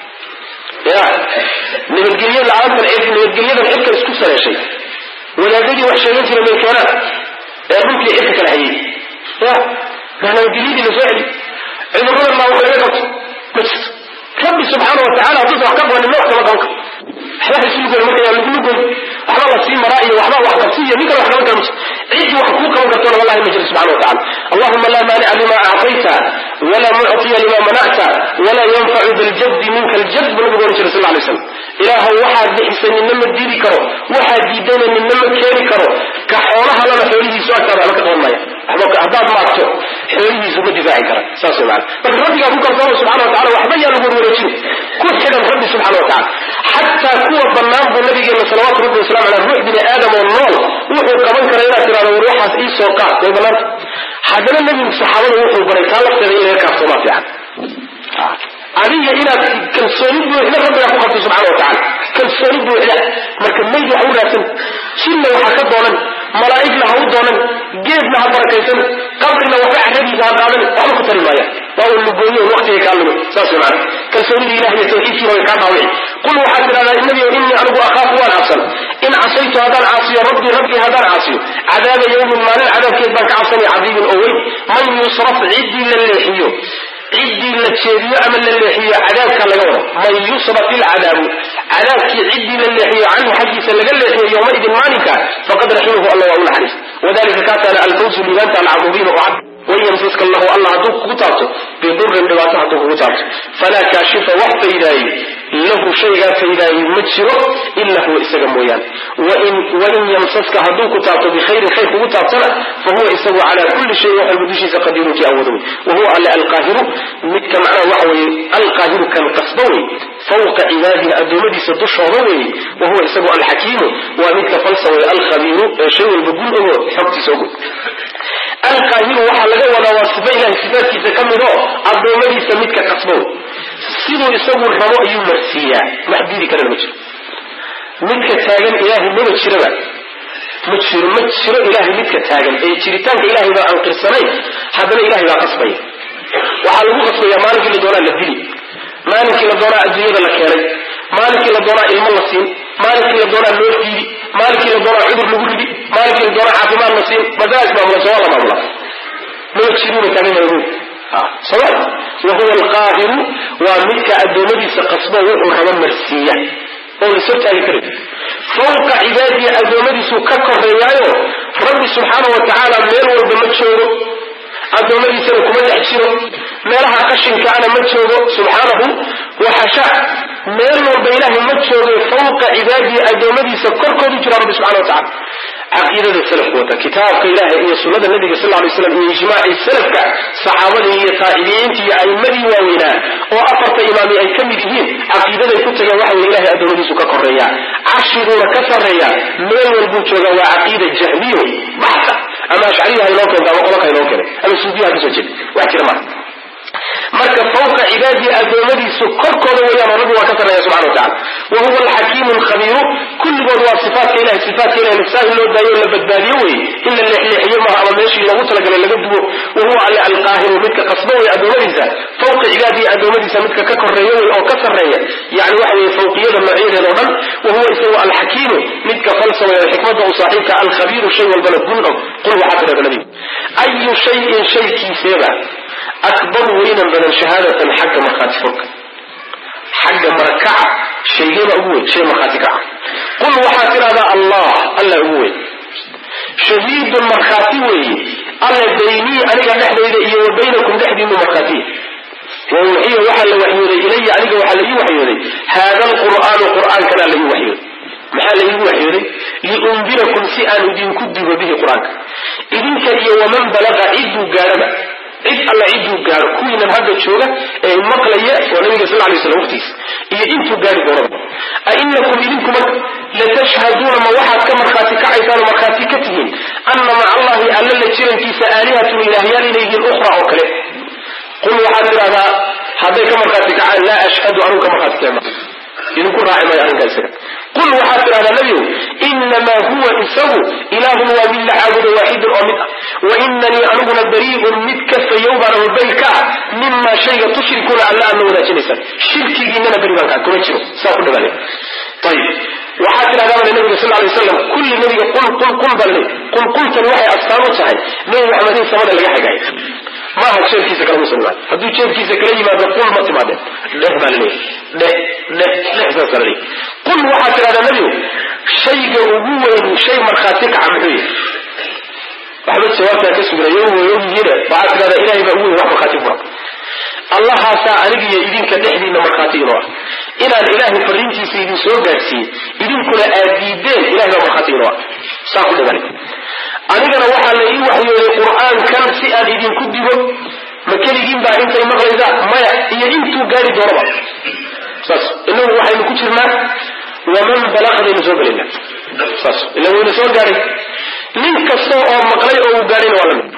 يا من الجليد العالم من الجليد الحكة اسكسر يا شيء ولا بدي وحشة ينزل من الكلام يا ممكن حكة الحقيقة يا معنى الجليد اللي فعلي إذا قال الله وخلقت بس ربي سبحانه وتعالى تطرح كبوة للنوع كما تنك أحلاه يسلق المكة يقولون أحلاه الله سيما رأيه وأحلاه وحقصية ميكا وحلاه كمس عيد وحقوقا وقتونا والله المجل سبحانه وتعالى اللهم لا مانع لما أعطيت ولا معطي لما منعت ولا ينفع بالجد منك الجد ونبغى نشر صلى الله عليه وسلم إله واحد بإحسان النمى الديري كرو واحد يدين من النمى الكيري كرو كحولها لنا حوليه سؤال كرو على كتب الله أحبك أحباب معكتو حوليه سبب دفاعي كرو ساسي معنا لكن ربي أبوك الله سبحانه وتعالى وحبيا نقول ورجل كل حدا ربي سبحانه وتعالى حتى قوة ظنان بالنبي صلوات ربي والسلام على الروح بن آدم والنار وحو كمان كرينا ترى وروحها في إيسا وقع بيبنات حدنا النبي الصحابة وحو بريكان لك تغيير كافتومات يعني علي إلى كالسوليد بوحنا ربنا فقط سبحانه وتعالى كالسوليد بوحنا مركب ميدي عورة سنة وحكا دونا ملائك لها دونا جيب لها بركيسا قبر لها وفع نبي لها دونا وحنا كتر المايا وهو اللبوية وقت يكالمه ساسي معنا كالسوليد إلهي توحيدي ويكام عوي قل وحاسر على النبي وإني أرجو أخاف وأنا أحسن إن عصيت هذا العاصي ربي هذا العاصي عذاب يوم المال عذاب كيبانك عصني عظيم أوي من يصرف عدي للحيو عدي للتشيريو أمن للحيو عذابك لغوه من يصرف العذاب عذابك عدي للحيو عنه حجي سلقل يومئذ مالك فقد رحمه الله وأولى حديث وذلك كاتل الفوز لذات العظيم وعبد ويمسك الله عدوك قطعته بضر بواسع عدوك قطعته فلا كاشف وحف إلهي له شيء فإلهي مجره إلا هو إساق مويان وإن يمسك عدوك قطعته بخير قطعته فهو إساق على كل شيء وحلبدوشي سقديره في أوضوه وهو على القاهر متك معنا وحوي القاهر كالقصبوي فوق عباده أدومدي سدوش وضوي وهو إساق الحكيم ومتك فلسوي الخبير شيء البقول هو حق تسوق القاهر وحلقه ونواصفه إلى صفاتك تكمله أدومدي سمتك قصبوي سيدو يسوي الرماء يمرسيا محديدي كان المجر متك تاغن إلهي مجر إلهي متك تاغن أي تريتان إلهي ما أنقر سنين حدنا إلهي ما قصبه وحلقه قصبه مالك اللي دونا للدلي مالك اللي دونا الدنيا لكيري مالك اللي دونا علم النصين مالك اللي دونا اللوفيدي مالك اللي دونا عبر مغربي مالك اللي دونا عافمان النصين مدارس معمولة سوالا معمولة مجرون تاغن يقول صلاة وهو القاهر وملك الدنيا سقصبه وحرم مرسية هو لسبت الكريم فوق عبادي الدنيا سككر ريايو رب سبحانه وتعالى ميرو بمجهوره الدنيا سنكم يحشره ميرها قشن كان مجهوره سبحانه وحشاء ميرو بإله مجهوره فوق عبادي الدنيا سككر رب سبحانه وتعالى عقيدة السلف قوتا كتاب إله هي سنة النبي صلى الله عليه وسلم هي إجماع السلف صحابة هي تائبين هي أئمة ووينا وأفرت إمامي أي كمدهين عقيدة كتب وحي إله أدوني سكا قرية عشرون كسرية من والبوتوغا وعقيدة جهمية بحثة أما أشعريها يلوكا وقلقا يلوكا أما سوبيها كسجد وأكرمها marka fawqa cibaadihi adoomadiisu korkooda weeyaan rabbi waa ka sarreeya subxana wa tacala wa huwa alxakiimu alkhabiiru kulligood waa sifaatka ilahay lisaa loo daayo la badbaadiyo weye in la leexleexiyo maha ama meeshii loogu talagalay laga duwo wa huwa alle alqaahiru midka qasbo wey adoomadiisa fawqa cibaadihi adoomadiisa midka ka koreeya wey oo ka sarreeya yani waxa weye fawqiyada noocyadeeda o dhan wa huwa isagu alxakiimu midka falsamaya xikmada u saaxiibka alkhabiiru shay walbana gun og qul waxaa tidhahda nabigu ayu shayin shaykiiseeba akbaru weynan badan shahaadatan xagga markhaati furka xagga marakaca shaygeeba ugu weyn shay markhaati kaca qul waxaa tidhahdaa allah alla ugu weyn shahiidun markhaati weeye alla baynii aniga dhexdayda iyo wa baynakum dhexdiinu markhaatiya wauxiya waxaa la waxyooday ilaya aniga waxaa laii waxyooday haada alqur'aanu qur'aankana laii waxyooday maxaa laigu waxyooday liundirakum si aan idinku digo bihi qur-aanka idinka iyo waman balaqa cidduu gaadhaba cid alla cidduu gaadho kuwiinan hadda jooga ee maqlaya waa nabiga sal lay slam waqtigiisa iyo intuu gaari doonaba ainakum idinku marka latashhaduuna ma waxaad ka markhaati kacaysaan oo markhaati ka tihiin anna maca allahi alla la jirankiisa aalihatun ilaahyaal inay yihiin ukhra oo kale qul waxaad tidhahdaa hadday ka markhaati kacaan laa ashhadu anugu ka markhaati kacma idinku raaci maayo arrinkaa isaga qul waxaad tidhahdaa nebigu inamaa huwa isagu ilaahun waa mid la caabudo waaxidun oo mid ah wa inanii aniguna barii'un mid ka fayow baan oo beri ka ah mimaa shayga tushrikuuna alla aad la wadaajinaysaan shirkigiinana beri baan kaa kuma jiro saa ku dhawaale ayib waxaad tidhahdaa bale nabiga sal lay waslam kulli nabiga qul baa le qulqultan waxay astaan u tahay nebi maxamed in samada laga xigaayo maaha jeerkiisa kala musulmaan hadduu jeerkiisa kala yimaado qul ma timaadeen dheh baa laleeyahy dheh saasa laleeyahy qul waxaad tidhahdaa nebigu shayga ugu weyn shay markhaati kaca muxuu yahay waxba jawaabtaa ka sugnaya ogyihiine waxaad tidhahdaa ilahay baa ugu weyn wax markhaati fura allahaasaa anigiyo idinka dhexdiina markhaati inoo ah inaan ilaahay fariintiisa idin soo gaadhsiiyey idinkuna aad diideen ilahay baa markhaati inoo ah saa ku dhigani anigana waxaa la ii waxyooday qur'aankan si aan idinku digo ma keligiin baa intay maqlaysaa maya iyo intuu gaari doonaba saas inagu waxaynu ku jirnaa waman balaqdaynu soo gelayna saas ila wayna soo gaadhay nin kasta oo maqlay oo uu gaadhayna waa lamid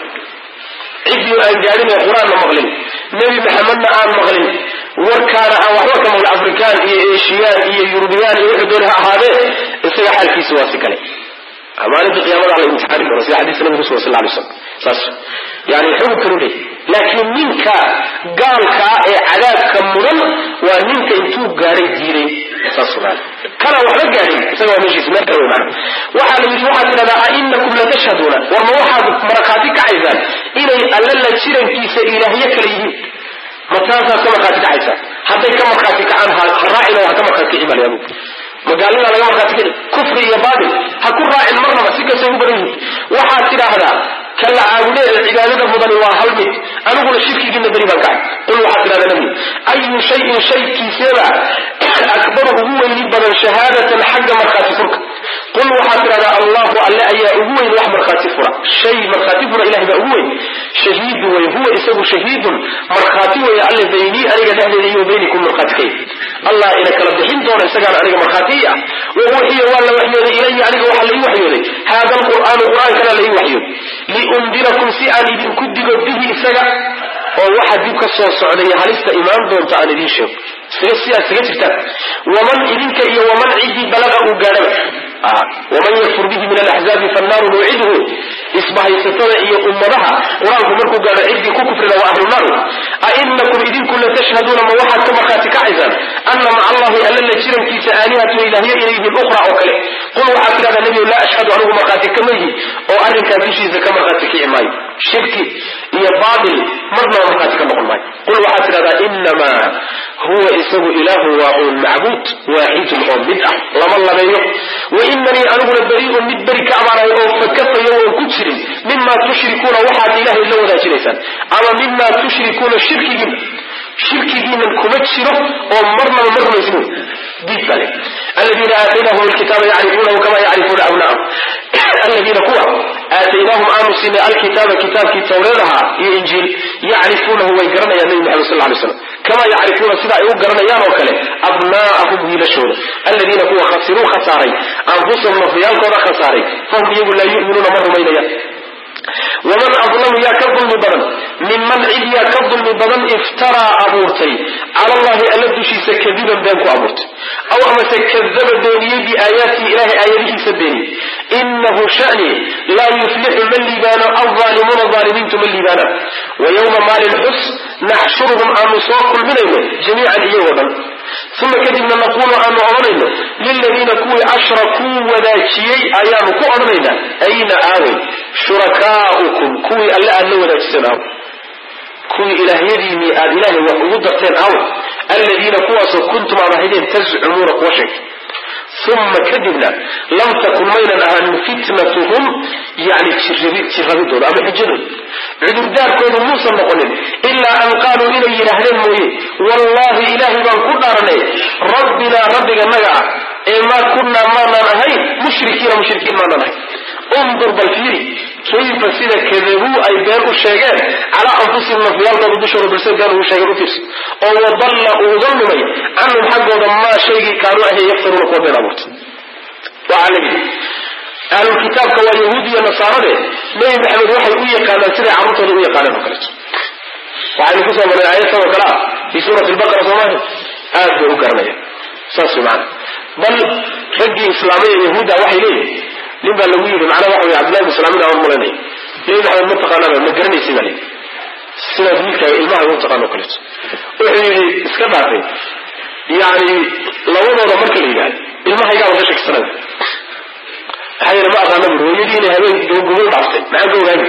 ciddii aan gaadhin ee qur-aanna maqlin nebi maxamedna aan maqlin warkaana aan waxba ka maqlin afrikaan iyo eeshiyaan iyo yurubiyaan iyo wuxuu dooni ha ahaadee isaga xaalkiisa waa si kale maalinta qiyaamada la imtixaani doono sida xadiiska nabiga sal lay waslam saas yani xukunkan u leey laakiin ninka gaalka ee cadaabka mudan waa ninka intuu gaadhay diiday saas kana waxba gaadhin isaga waa meeshiisa meel kale wey macna waxaa la yidhi waxaad tidhahdaa ainakum latashhaduuna war ma waxaad markhaati kacaysaan inay alla la jirankiisa ilaahyo kale yihiin ma taasaad ka markhaati kacaysaan hadday ka markhaati kacaan ha raacina waa ka markhaati kici male adugu magaalada laga markhaati kici kufri iyo baatil ha ku raacin marnaba si kastay u badan yihin waxaad tidhaahdaa ka la caabudeeda cibaadada mudani waa hal mid aniguna shirkigiina beri baan kacay qul waxaad tidhahdaa nabigu ayu shayin shaykiiseeba akbaru ugu weyni badan shahaadatan xagga markhaati furka qul waxaad tidhahdaa allahu alle ayaa ugu weyn wax markhaati fura shay markhaati fura ilahay baa ugu weyn shahiidu wey huwa isagu shahiidun markhaati weeye alle baynii aniga dhexdeeda iyo baynikum markhaati kay allah ina kala bixin doona isagaan aniga markhaati ah wa uxiya waa la waxyooday ilaya aniga waxaa la ii waxyooday haada alqur'aanu qur'aankana la ii waxyooday liundirakum si aan idinku digo bihi isaga oo waxa dib ka soo socdaya halista imaan doonta aan idiin sheego sidaad isaga jirtaan waman idinka iyo waman ciddii balaqa uu gaadhaba waman yakfur bihi min alaxzaabi fannaaru mawciduhu isbahaysatada iyo ummadaha qur-aanku markuu gaadho ciddii ku kufrida waa ahlunaar ainakum idinku latashhaduuna ma waxaad ka markhaati kacaysaan anna maca allahi alla la jirankiisa aalihatu ilaahyo inay yihiin ukhra oo kale qul waxaad tidhahdaa nebigu laa ashhadu anigu markhaati kama yihi oo arrinkaa dushiisa ka markhaati kici maayo shirki iyo baatil marnaba markhaati ka noqon maayo qul waxaad tidhahdaa inamaa huwa isagu ilaahu waa uun macbuud waaxidun oo mid ah lama labeeyo wa inanii aniguna barii'un mid beri ka abaanahay oo fakafayo oon ku jirin mimaa tushrikuuna waxaad ilaahay la wadaajinaysaan ama mimaa tushrikuuna shirkigiinan kuma jiro oo marnaba ma rumaysin diid bale aladiina aataynahum alkitaaba yacrifuunahu kama yacrifuuna abna'ahum aladiina kuwa aataynaahum aanu siinay alkitaaba kitaabkii tawreedaha iyo injiil yacrifuunahu way garanayaan nabi maxamed sal lay slam kama yacrifuuna sida ay u garanayaan oo kale abna'ahum wiilashooda aladiina kuwa khasiruu khasaaray anfusahum nafyaalkooda khasaaray fahum iyagu laa yu'minuuna ma rumaynayaan waman adlamu yaa ka dulmi badan minman cid yaa ka dulmi badan iftaraa abuurtay cala allahi alla dushiisa kadiban been ku abuurtay aw amase kadaba beeniyey biaayaatihi ilahay aayadihiisa beeniyey inahu shani laa yuflixu ma liibaano alظaalimuuna aalimiintu ma liibaanaan wayawma maalin xus naxshuruhum aanu soo kulminayno jamiican iyagoo dhan uma kadibna naquulu aanu odhanayno liladiina kuwii ashrakuu wadaajiyey ayaanu ku odhanaynaa ayna aawey shurakaaukum kuwii alle aad la wadaajiseen aaw kuwii ilaahyadiinii aad ilaahay wax ugu darteen aaw aladiina kuwaasoo kuntum aad ahaydeen tazcumuuna kuwa sheegtay uma kadibna lam takun maynan ahaanin fitnatuhum yani jirabidooda ama xujadooda cudurdaarkoodu muusan noqonin ilaa an qaaluu inay yidhaahdeen mooye wallahi ilaahay baan ku dhaaranay rabbinaa rabbiga naga ah ee maa kunnaa maanaan ahayn mushrikiin maanaan ahayn undur bal fiiri kayfa sida kadabuu ay been u sheegeen calaa anfusihim nafyaalkooda dushooda balse been ugu sheegeen u fiirso oo wadalla uuga lumay canhum xaggooda maa shaygii kaanuu ahay yaftaruuna kuwa been abuurta waxaa la yidhi ahlulkitaabka waa yahuud iyo nasaarade nebi maxamed waxay u yaqaanaan siday carruurtooda u yaqaaneen oo kaleeto waxaynu kusoo marnay aayadtan oo kale ah fii suurati albaqara soomaaha aad bay u garanayaan saas way macana bal raggii islaamay ee yahuudda waxay leeyihin nin baa lagu yidhi macnaha waxa wey cabdillahi bin salaamin aan malanay nebi maxamed ma taqaanaba ma garanaysi baa layidhi sidaad wiilkaaga ilmaha u taqaano o kaleeto wuxuu yidhi iska dhaafay yani labadooda marka la yidhahdo ilmahaygaaba ka shakisanaya maxaa yeele ma aqaana buri hooyadii inay habeen gogol dhaaftay maxaa ka ogaani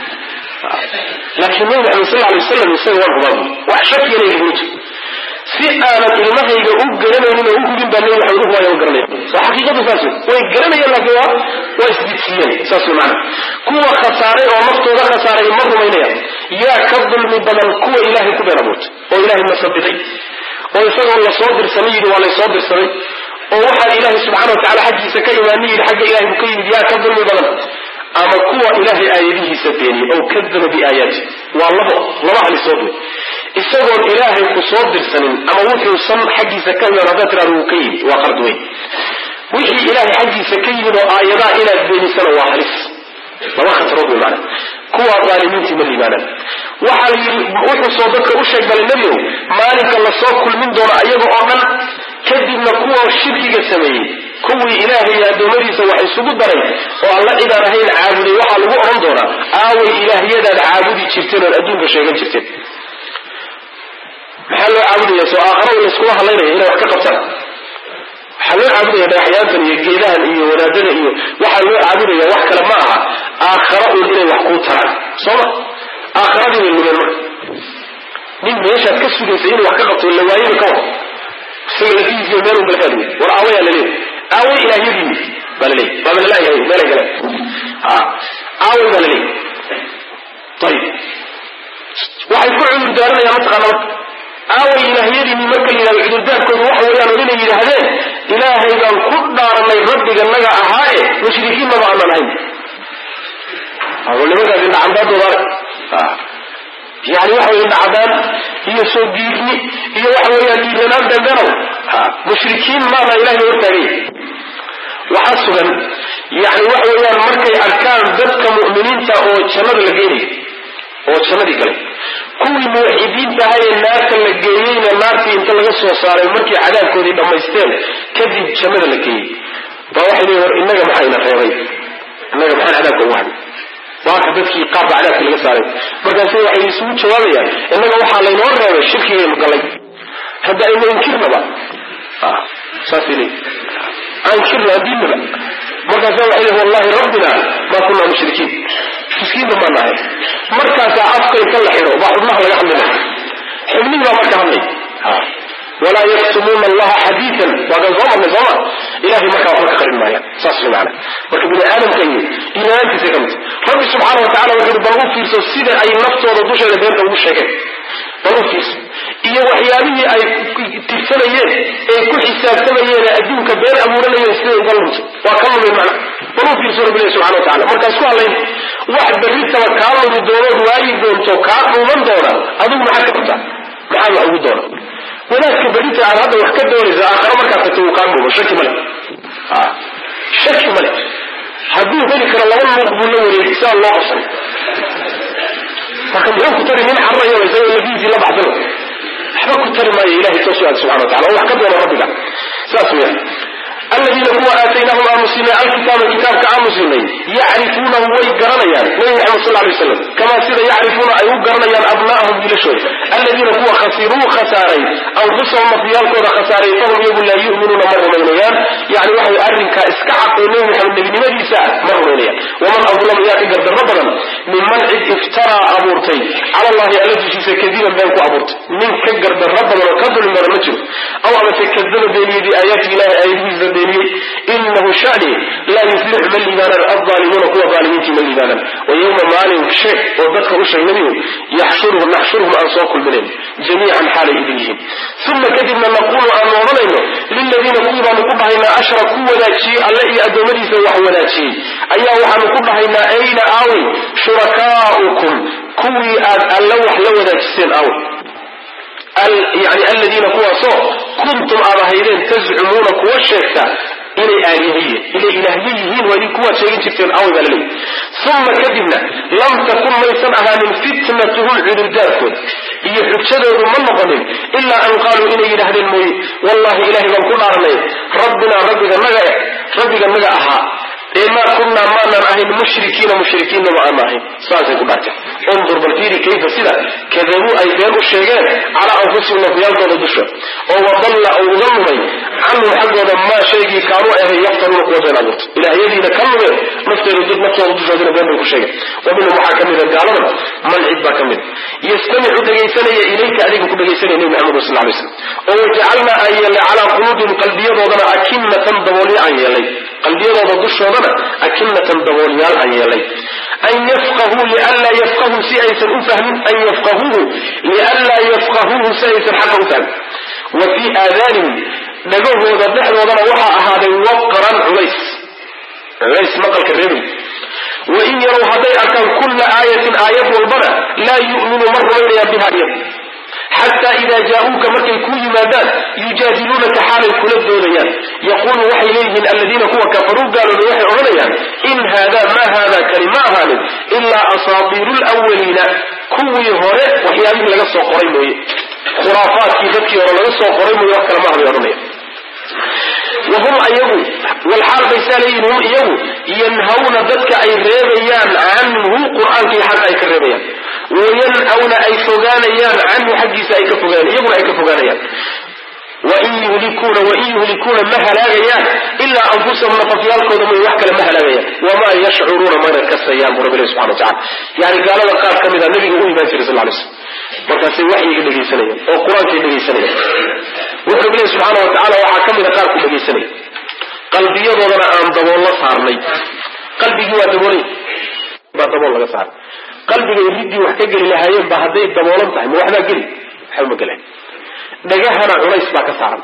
laakiin nabi maxamed sal alay wasalam isaga waan hubaa buri wax shakiyana iguma jiro si aanan ilmahayga u garanaynin oo u hubin baa nabi maxamed uhuwaaya u garanaya soo xaqiiqadu saas way garanayaan laakiin waa isdidsiiyeen saas way macana kuwa khasaaray oo naftooda khasaaray ma rumaynayaan yaa ka dulmi badan kuwa ilaahay ku been abuurtay oo ilaahay masabiday oo isagoo lasoo dirsamay yidhi waa laysoo dirsamay oo waxaan ilaahay subxana watacala xaggiisa ka imaani yidhi xagga ilahay buu ka yimid yaa ka dulmi badan ama kuwa ilaahay aayadihiisa beeniyey oo kadaba biaayaati waa laba halisoo duway isagoon ilaahay ku soo dirsanin ama wuxuusan xaggiisa ka imaan haddaad tiraado wuu ka yimid waa qard weyn wixii ilaahay xaggiisa ka yimid oo aayadaha inaad beenisana waa halis laba khatarood wey macana kuwa aalimiintii ma liibaanaan waxaa la yidhi wuxuu soo dadka u sheeg balay nebiow maalinka lasoo kulmin doono ayaga oo dhan kadibna kuwa shirkiga sameeyey kuwii ilaahay iyo addoommadiisa wax isugu daray oo alla cidaan ahayn caabuday waxaa lagu odhan doonaa aaway ilaahyadaad caabudi jirteen ood adduunka sheegan jirteen maxaa loo caabudaya soo aakharo layskuma hadlaynaya inay wax ka qabtaan waxaa loo caabudaya dhagaxyaantan iyo geedahan iyo wadaadada iyo waxaa loo caabudaya wax kale ma aha aakharo uun inay wax kuu taraan sooma aakharadii bay lumeen marka nin meeshaad ka sugaysa inuu wax ka qabto la waayaba ka war isaga lafihiisiyo meel un balkaad wey war aawayaa laleeyahy aaway ilaahyadiini baa laleeyahy waaba lalayahay meelay galeen aaway baa laleeyahy ayib waxay ku cudur daaranayaan mataqaana marka aaway ilaahyadiini marka la yidhahdo cudurdaarkoodu waxa weeyaan oo inay yidhaahdeen ilaahay baan ku dhaaranay rabbiga naga ahaaye mushrikiinnaba aanan ahayn nimankaas indhacambaadooda arag yani waxa wey indhacadaan iyo soo giirni iyo waxa weeyaan dhiiranaan dambenow mushrikiin maana ilahay hortaagay waxaa sugan yani waxa weeyaan markay arkaan dadka mu'miniinta oo jannada la geenayo oo jannadii galay kuwii muwaxidiinta ahayee naarta la geeyeyna naartii inta laga soo saaray markii cadaabkoodii dhammaysteen kadib jannada la geeyey baa waxay leeyihin war innaga maxayna reebay innaga maxaan cadaabka ugu hadhay waaka dadkii qaarba cadaabkii laga saaray markaasu waxay isugu jawaabayaan innaga waxaa laynoo reebay shirkigaynu galay hadda aynu inkirnaba saasay leeyihin aankirna diinaba markaasa waxay leeyihin wallahi rabbina maa kunaa mushrikiin miskiinba maan ahay markaasaa afka inta la xidho baa xubnaha laga hadlinaya xubnihii baa marka hadlay walaa yaktumuuna allaha xadiian waakaan soo marnay sooma ilahay markaa waxba ka qarin maayaan saas way macana marka bini aadamka iyo iimaantiisa ka mid rabbi subxaana watacala wuxuu bal u fiirso sida ay naftooda dusheeda beenta ugu sheegeen bal u fiirso iyo waxyaabihii ay tirsanayeen ee ku xisaabtamayeen adduunka been abuuranayeen siday uga lunto waa ka lumay macna bal u fiirso rabbi ilahi subxana watacala markaas ku hadlayn wax berritaba kaa lumi doonood waayi doonto kaa dhuuman doona adigu maxaad ka qabtaa maxaa wax ugu doona wanaagka berita aad hadda wax ka doonaysa aakharo markaad tagto wuu kaa dhuumo shaki male shaki male hadduu heli karo laba luuq buu la wareegay saa loo qabsan marka muxuu ku tari nin carrayo isagoo lafiisii la baxsan waxba ku tari maayo ilahay soo su-aal subxana wa tacala oo wax ka doona rabbiga saas weeyaan الذين هو آتيناهم آمسيني الكتاب كتاب كآمسيني يعرفونه ويقرنيان نبي محمد صلى الله عليه وسلم كما سيدا يعرفون أي قرنيان أبناءهم بلشوي الذين هو خسروا خسارين أو خسروا مفيال كود خسارين فهم يقول لا يؤمنون مرة مينيان يعني وحي أرنك اسكعب نبي محمد نبي مديسا مرة مينيان ومن أظلم يأتي قرد ربنا ممن افترى أبورتين على الله الذي شيسا كذيبا بينكو أبورت من كقرد ربنا وكذل من المجر أو أما تكذب بيني بآيات الله آيات إنه شأني لا يفلح من لبانا الظالمون هو ظالمين من لبانا ويوم مالهم شيء وذكر الشيء منهم نحشرهم أنصاق المنين جميعا حال إذنهم ثم كذبنا نقول أن وظلنا للذين قلوا نقبها إلا أشركوا ولا شيء الذي أدمني سوح ولا شيء أيها وحا نقبها إلا أين آوي شركاؤكم كوي اللوح لولا جسين آوي يعني الذين كنتم أرهيدين تزعمون كوشيكتا إلى آلهية إلى إلهيين ولي كوا شيء جفتين أو بللي ثم كذبنا لم تكن ميسمعها من فتنته العددات يحبشده من نقضين إلا أن قالوا إلى إله الموي والله إلهي من كل أرمي ربنا ربك النجاحها إما كنا ما نرأي مشركين وأماهين ساسي كباتا انظر بالفيري كيف سلا كذبوا أيديان الشيئين على أنفسهم نفيال دون الدشة وضل أو ظلمي عنه حقا ما شيء كانوا يقتلون قوتين أبوت إلى يدي نكمل نفتر الدد نفسه الدشة دين بين الشيء ومنه محاكمين الجعلم من عدبا كمل يستمع دقيساني إليك أليك دقيساني إليه محمد صلى الله عليه وسلم وجعلنا أيالي على قلوبهم قلبيا وضنا أكمة دولي أيالي قلبيا وضنا أكمة دوليال أيالي أن يفقهوا لألا يفقهوا سيئة أفهم أن يفقهوه لألا يفقهوه سيئة حق أفهم وفي آذانهم نجوه وضبح وضنا وحا هذا وقرا عويس مقل كريم وإن يروا هذي أكان كل آية والبرع لا يؤمن مرة إليها بها يد حتى إذا جاءوك مكي كوي مادان يجادلونك حال كل الدوليان يقول وحي إليهم الذين هو كفروا قالوا لوحي عليان إن هذا ما هذا كلمة هذا إلا أساطير الأولين كوي هوري وحيانه لقصوا قريمه خرافات في ذكي ورلقصوا قريمه وكلا ما هذا يرمي وهم أيهو والحال بيسالين هم أيهو ينهون ذلك أي ريبيان عنه قرآن كي حتى أي كريبيان وينهون أي فغانيان عنه حديث أي كفغانيان يقول أي كفغانيان وإن يهلكون مهلاغيان إلا أنفسهم نفطيالكم ومن يحكى مهلاغيان وما يشعرون ما نكسيان رب الله سبحانه وتعالى يعني قال وقال كمذا النبي يقول ما يصير صلى الله عليه وسلم markaas waxay dhageysanayeen oo quraanka dhageysanayeen wuxuu Ilaahay subhanahu wa ta'ala waxa kamid qaar ku dhageysanay qalbiyadoodana aan dabool la saarnay qalbigi waa dabool laga saar qalbiga ridii wax ka gali lahaayeen ba haday daboolan tahay ma waxba gali waxa ma galeen dhagahana culays baa ka saaran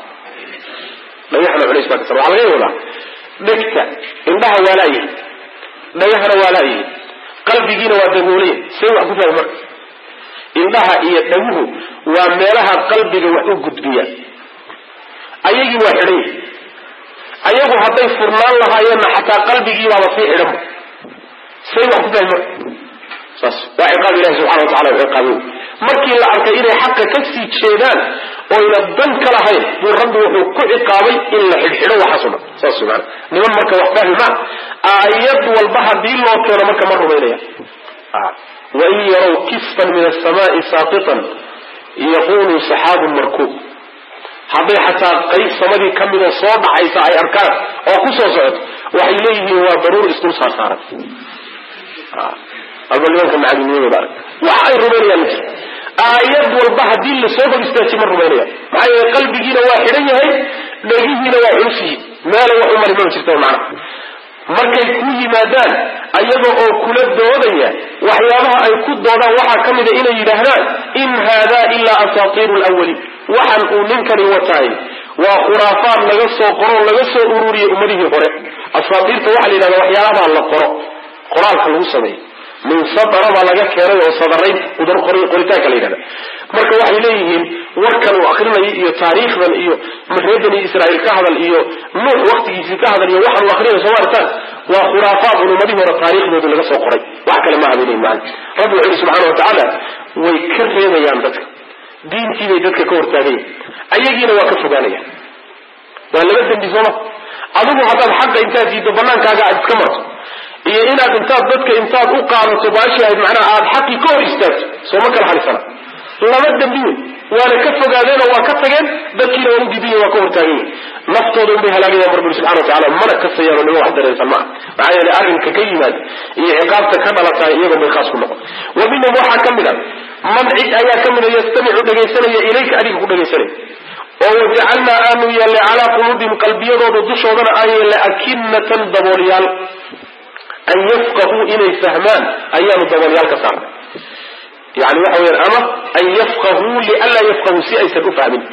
waxa laga wadaa dhagta indhaha walaayi dhagahana walaayi qalbigiina waa daboolay say wax ku fahmo indhaha iyo dhaguhu waa meelaha qalbiga wax u gudbiya ayagi waa xidhay ayagu haday furnaan lahaayeen xataa qalbigii waa sii xidhan say wax ku fahmo saas waa ciqaab Ilaahay subhanahu wa ta'ala ciqaabu markii la arkay inay xaqqa ka sii jeedaan oo ila dan kala hayn buu rabbi wuxuu ku ciqaabay in la xidhxidho waxa soo saas subhanahu niman marka wax fahma aayad walba hadii loo keeno marka ma rumeynaya وإن يروا كسفا من السماء ساقطا يقولوا سحاب مركوب هذا حتى قيب سمدي كم من الصواب عيسى أي أركان أو خصوصات وإليه هو ضرور اسكن صارت أقول لكم عدمين وبارك وحي الرمانية مثل آيات والبحث دي اللي صوبة استاتم الرمانية معي قلبي جينا واحدية هاي نجينا واحدية ما لو عمر ما نشرته معنا markay ku yimaadaan ayagoo oo kula doodaya waxyaabaha ay ku doodaan waxa kamid ah inay yiraahdaan in hada illa asatirul awwali waxan uu ninkani wataay waa khuraafaad laga soo qoro laga soo ururiyay ummadii hore asatirta waxa la yiraahdaa waxyaabaha la qoro qoraalka lagu sameeyo min sadara laga keenay oo sadaray udar qoritaanka la yiraahdaa marka waxay leeyihiin warkan uu akhrinay iyo taariikhdan iyo maxreedani Israa'iil ka hadal iyo nuux waqtigiisa ka hadal iyo waxan uu akhrinay Soomaaliya وخرافات ونمديه ورطاريخ ذو لغا سو قري waxa kale ma ahayn maan rabbi subhanahu wa ta'ala way kirreeyaan dadka diintii bay dadka ka hortaagay ayagiina waa ka fogaanayaan waa laga dambisooma adigu haddaad xaq intaad diido banaankaaga aad iska marto iyo inaad intaad dadka intaad u qaadato baashaad macna aad xaqi ka hor istaagto soo ma kala xalisana lama dambiyo wala ka fogaadeen waa ka tageen dadkiina waa diiday waa ka hortaagay naftooda inay halaagayaan rabbi subhanahu wa ta'ala mana ka sayaro nimo wax dareesan ma maxay yeelay arrinka ka yimaad iyo ciqaabta ka dhalatay iyaga bay khaas ku noqon wabina waxa kamida man cid ayaa kamida yastamicu dhageysanaya ilayka adiga ku dhageysanay oo waja'alna anu yalla ala qulubihim qalbiyadooda dushoodana ay la akinnatan dabooliyal an yafqahu ilay fahman ayanu dabooliyal ka saar يعني وحوي الأمر أن يفقهوا لألا يفقهوا سيئا سكفهمين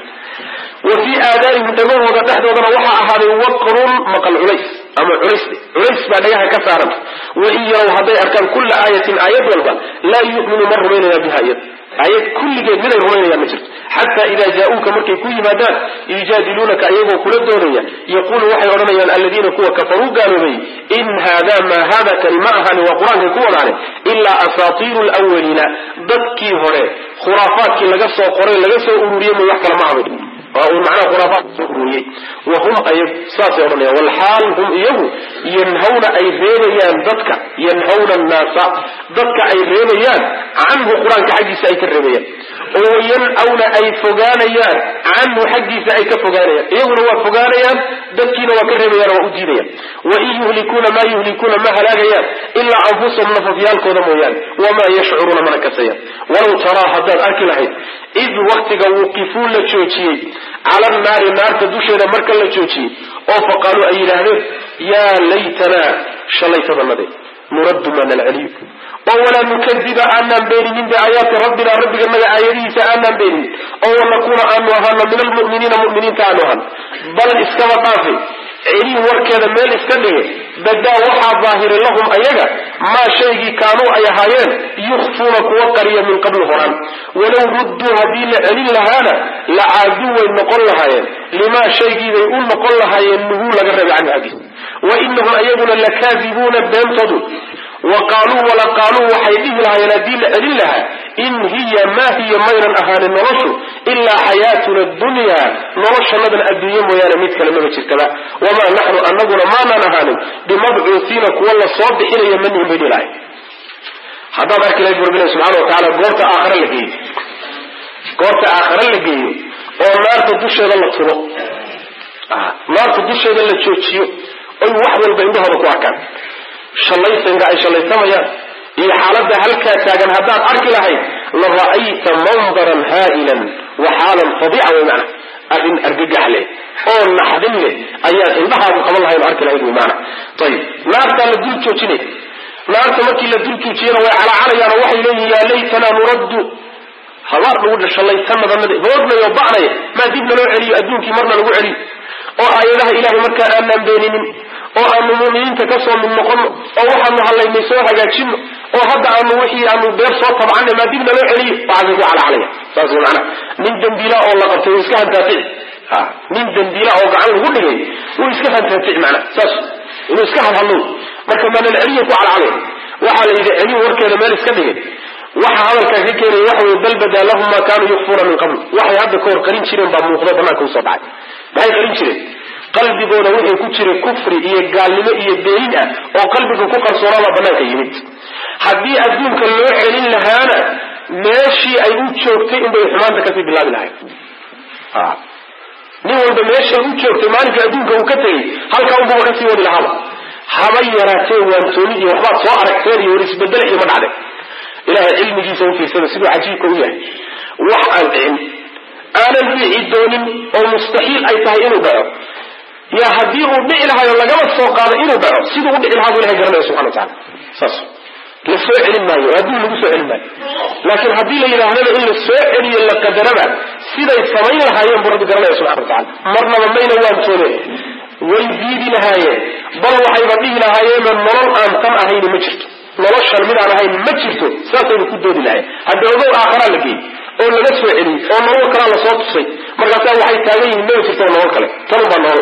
وفي آذانهم دموه وقتحت وضنا وحا هذا وقر مقل عليس أما عليس بعدها كثارا وإن يروا هذا أركان كل آية والبا لا يؤمن مر بيننا بها آيات كل جيد من الرمين يا مجرد حتى إذا جاءوك مركي كل مدان يجادلونك أيضا كل الدورية يقول وحي ورمي الذين كفروا قالوا بي إن هذا ما هذا كلماءها وقرآن يكون عليه إلا أساطير الأولين ضدكي هوري خرافات كي لقصوا قرين لقصوا أولوريا من يحكى المعبد ومعنى خرافات أولوريا وهم أي ساسي ورمي والحال هم إيه ينهون أي ريبيان ضدك ينهون الناس ضدك أي ريبيان عنه قرآن كحجيس أي كالريبيان وينأون أي فقانيان عنه حجيس أي كفقانيان يقول هو فقانيان ضدكين وكالريبيان وأجيبيان وإن يهلكون ما هلاقيان إلا أنفسهم نفضيال كودمويان وما يشعرون من كسيان ولو ترى حتى الأكل إذ وقتك وقفون لتشوتي على النار تدوشنا مركا لتشوتي فقالوا أي لهذه يا ليتنا شليت بالنبي نرد من العليم ولا نكذب أننا بين من بآيات ربنا من آياته سأننا بين أو نكون أنوها من المؤمنين تعنوها بل استوى طافي عيني وركذا مال استدعي بدا وحى ظاهر لهم أيها ما شيء كانوا أيهايين يخفون كوكريا من قبل هران ولو ردوا هذه العليل لهانا لعادوا النقل لهايين لما شيء يقول نقل لهايين نقول لقرب عن هذه وإنهم أيضا لكاذبون بينتظوا وقالوا ولا قالوا وحيديه لها يناديل أدلها إن هي ما هي ميرا أهان النرش إلا حياتنا الدنيا نرش مدن الدنيا ويانا ميتك لما بتشكلا وما نحن أنقنا ما نهان بمبعوثين كوالا صواب إلى يمنهم بدلاء هذا ذلك الله ربنا سبحانه وتعالى قرت آخر لقيه ونار تدوش هذا الله تروح نار تدوش هذا الله تشوتشيو أي واحد والبعندها بكواكا شليسن قاعد شليسميا هي حالة هلكا تاجن هداد أرك لهاي لرأيت منظرا هائلا وحالا فظيعا ومعنى أبن أرجع عليه أو نحدم له أيات إنها قبل الله الأرك لهاي ومعنى طيب نارت للدول توتشني نارت مكي للدول توتشينا وعلى يا روحي إليه يا ليتنا نرد هوار نقول شليسنا ذنب ضربنا يوضعنا ما دبنا له علي أدونك مرنا له علي أو آياتها إله مكة أمنا بينهم oo aanu muuminiinta ka soo mid noqono oo waxaanu hallaynay soo hagaajino oo hadda aanu wixii aanu beer soo tabcanay ma dibna loo celiyo waxaa ku calacalaya saas macna nin dambiila oo la qabtay iska hantaatay nin dambiila oo gacan lagu dhigay uu iska hantaatay macna saas inuu iska hadlo marka ma la celiyo ku calacalay waxa la yidhi celiyo warkeeda meel iska dhigay waxa hadalka ka keenay waxa uu dalbada lahum ma kaanu yukhfuna min qabl waxa hadda ka hor qarin jireen baa muuqda banaanka u soo dhacay maxay qarin jireen qalbigooda wixii ku jira kufri iyo gaalnimo iyo been ah oo qalbiga ku qarsoonaa banaanka yimid hadii adduunka loo celin lahaana meeshii ay u joogtay in bay xumaanta ka bilaabi lahayd nin walba meeshii u joogtay maalinka adduunka uu ka tagay halka uu ka sii wadi lahaa haba yaraatee waantooni iyo waxba soo aragteen iyo isbedel iyo madhacde ilaahay cilmigiisa u fiirsada sidoo cajiibka u yahay wax aan dhicin aanan dhici doonin oo mustaxiil ay tahay inuu dhaco يا هدي ودعي لها ولا جمع فوقها إنه بعه سيده ودعي لها ولا جرنا سبحانه وتعالى صح للسوء علم ما يؤدي للسوء علم لكن هدي لي هذا إلا السوء اللي قدرنا سيده السمين لها يوم برد جرنا سبحانه وتعالى مرنا من بين وانتونه ويزيد نهاية بل وحيبديه لها يوم المرء أن تم أهين مجرد نرش المدى على هين مجرد ساسين كدود لها هذا موضوع آخر لكي أو لنسوء علم أو نور كلا لصوت الصي مرقصان وحي تاغيه النوم سيطان نور كلا تنبى نور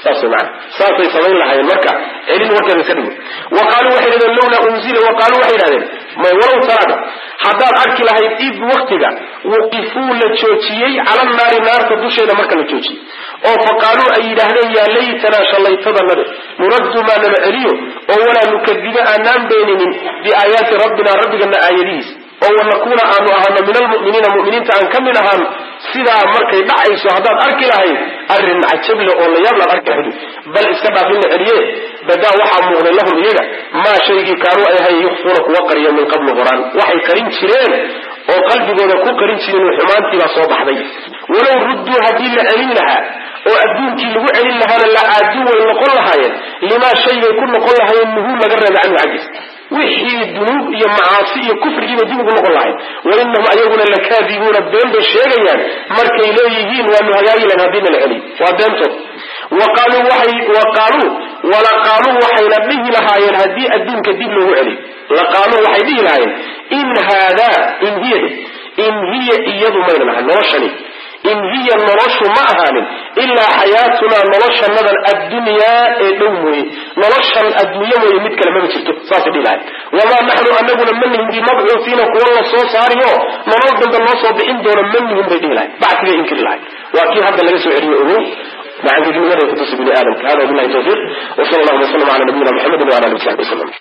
ساسمع ساسي سمين لها المركة علم وكذا كذب وقالوا وحيدا لولا أنزل وقالوا وحيدا ما ولو ترى حتى أركي لها إذ وقتها وقفوا للتوتيي على النار نار تدوشي لمركة التوتي أو فقالوا أي لهذا يا ليتنا شليتنا نرد ما نمعليه ولا نكذب أنام بينهم بآيات ربنا ربنا آياتيس أو نكون أهل من المؤمنين عن كم أهل سيدا مركي دعي شهداء أركي لهاي أرن عجبل أولا يبلغ أركي بل استبع في العلية بدا وحا مغنى لهم إيجا ما شيء كانوا أيها يخفونك وقريا من قبل غران وحي كريم شرين وقلبي بودكو كريم شرين وحمانتي لا صوبح دي ولو ردوا هذه لألين لها وأدونك اللي وعلين لها لا أدوا ونقول لها لما شيء يكون نقول لها إنه مجرد عنه عجز وحي الذنوب يا معاصي كفر جيب دينه نقول الله وإنهم أيضا لكاذبون الدين بالشيء مركي إليهين وأنه هياجي لنا دين العلي وأدنته وقالوا ولا قالوا وحي نبيه لها ينهدي الدين كدين له علي لقالوا وحي به لها إن هذا إن هي إياد مينها نرشني إن هي النرش معها إلا حياتنا نرش النظر الدنيا دومي نرش الدنيا ويمد كلمة بسيطة صاصة دي لها وما نحن أننا منهم دي مبعوثين وقوالله صوص عاريو نرد بالنصر بإن دون منهم دي لها بعد كده إنكر لها وأكيد هذا اللي يسوع عليه أروه مع ذلك من يتصل بني آدم هذا بالله التوفيق وصلى الله وسلم على نبينا محمد وعلى آله وصحبه وسلم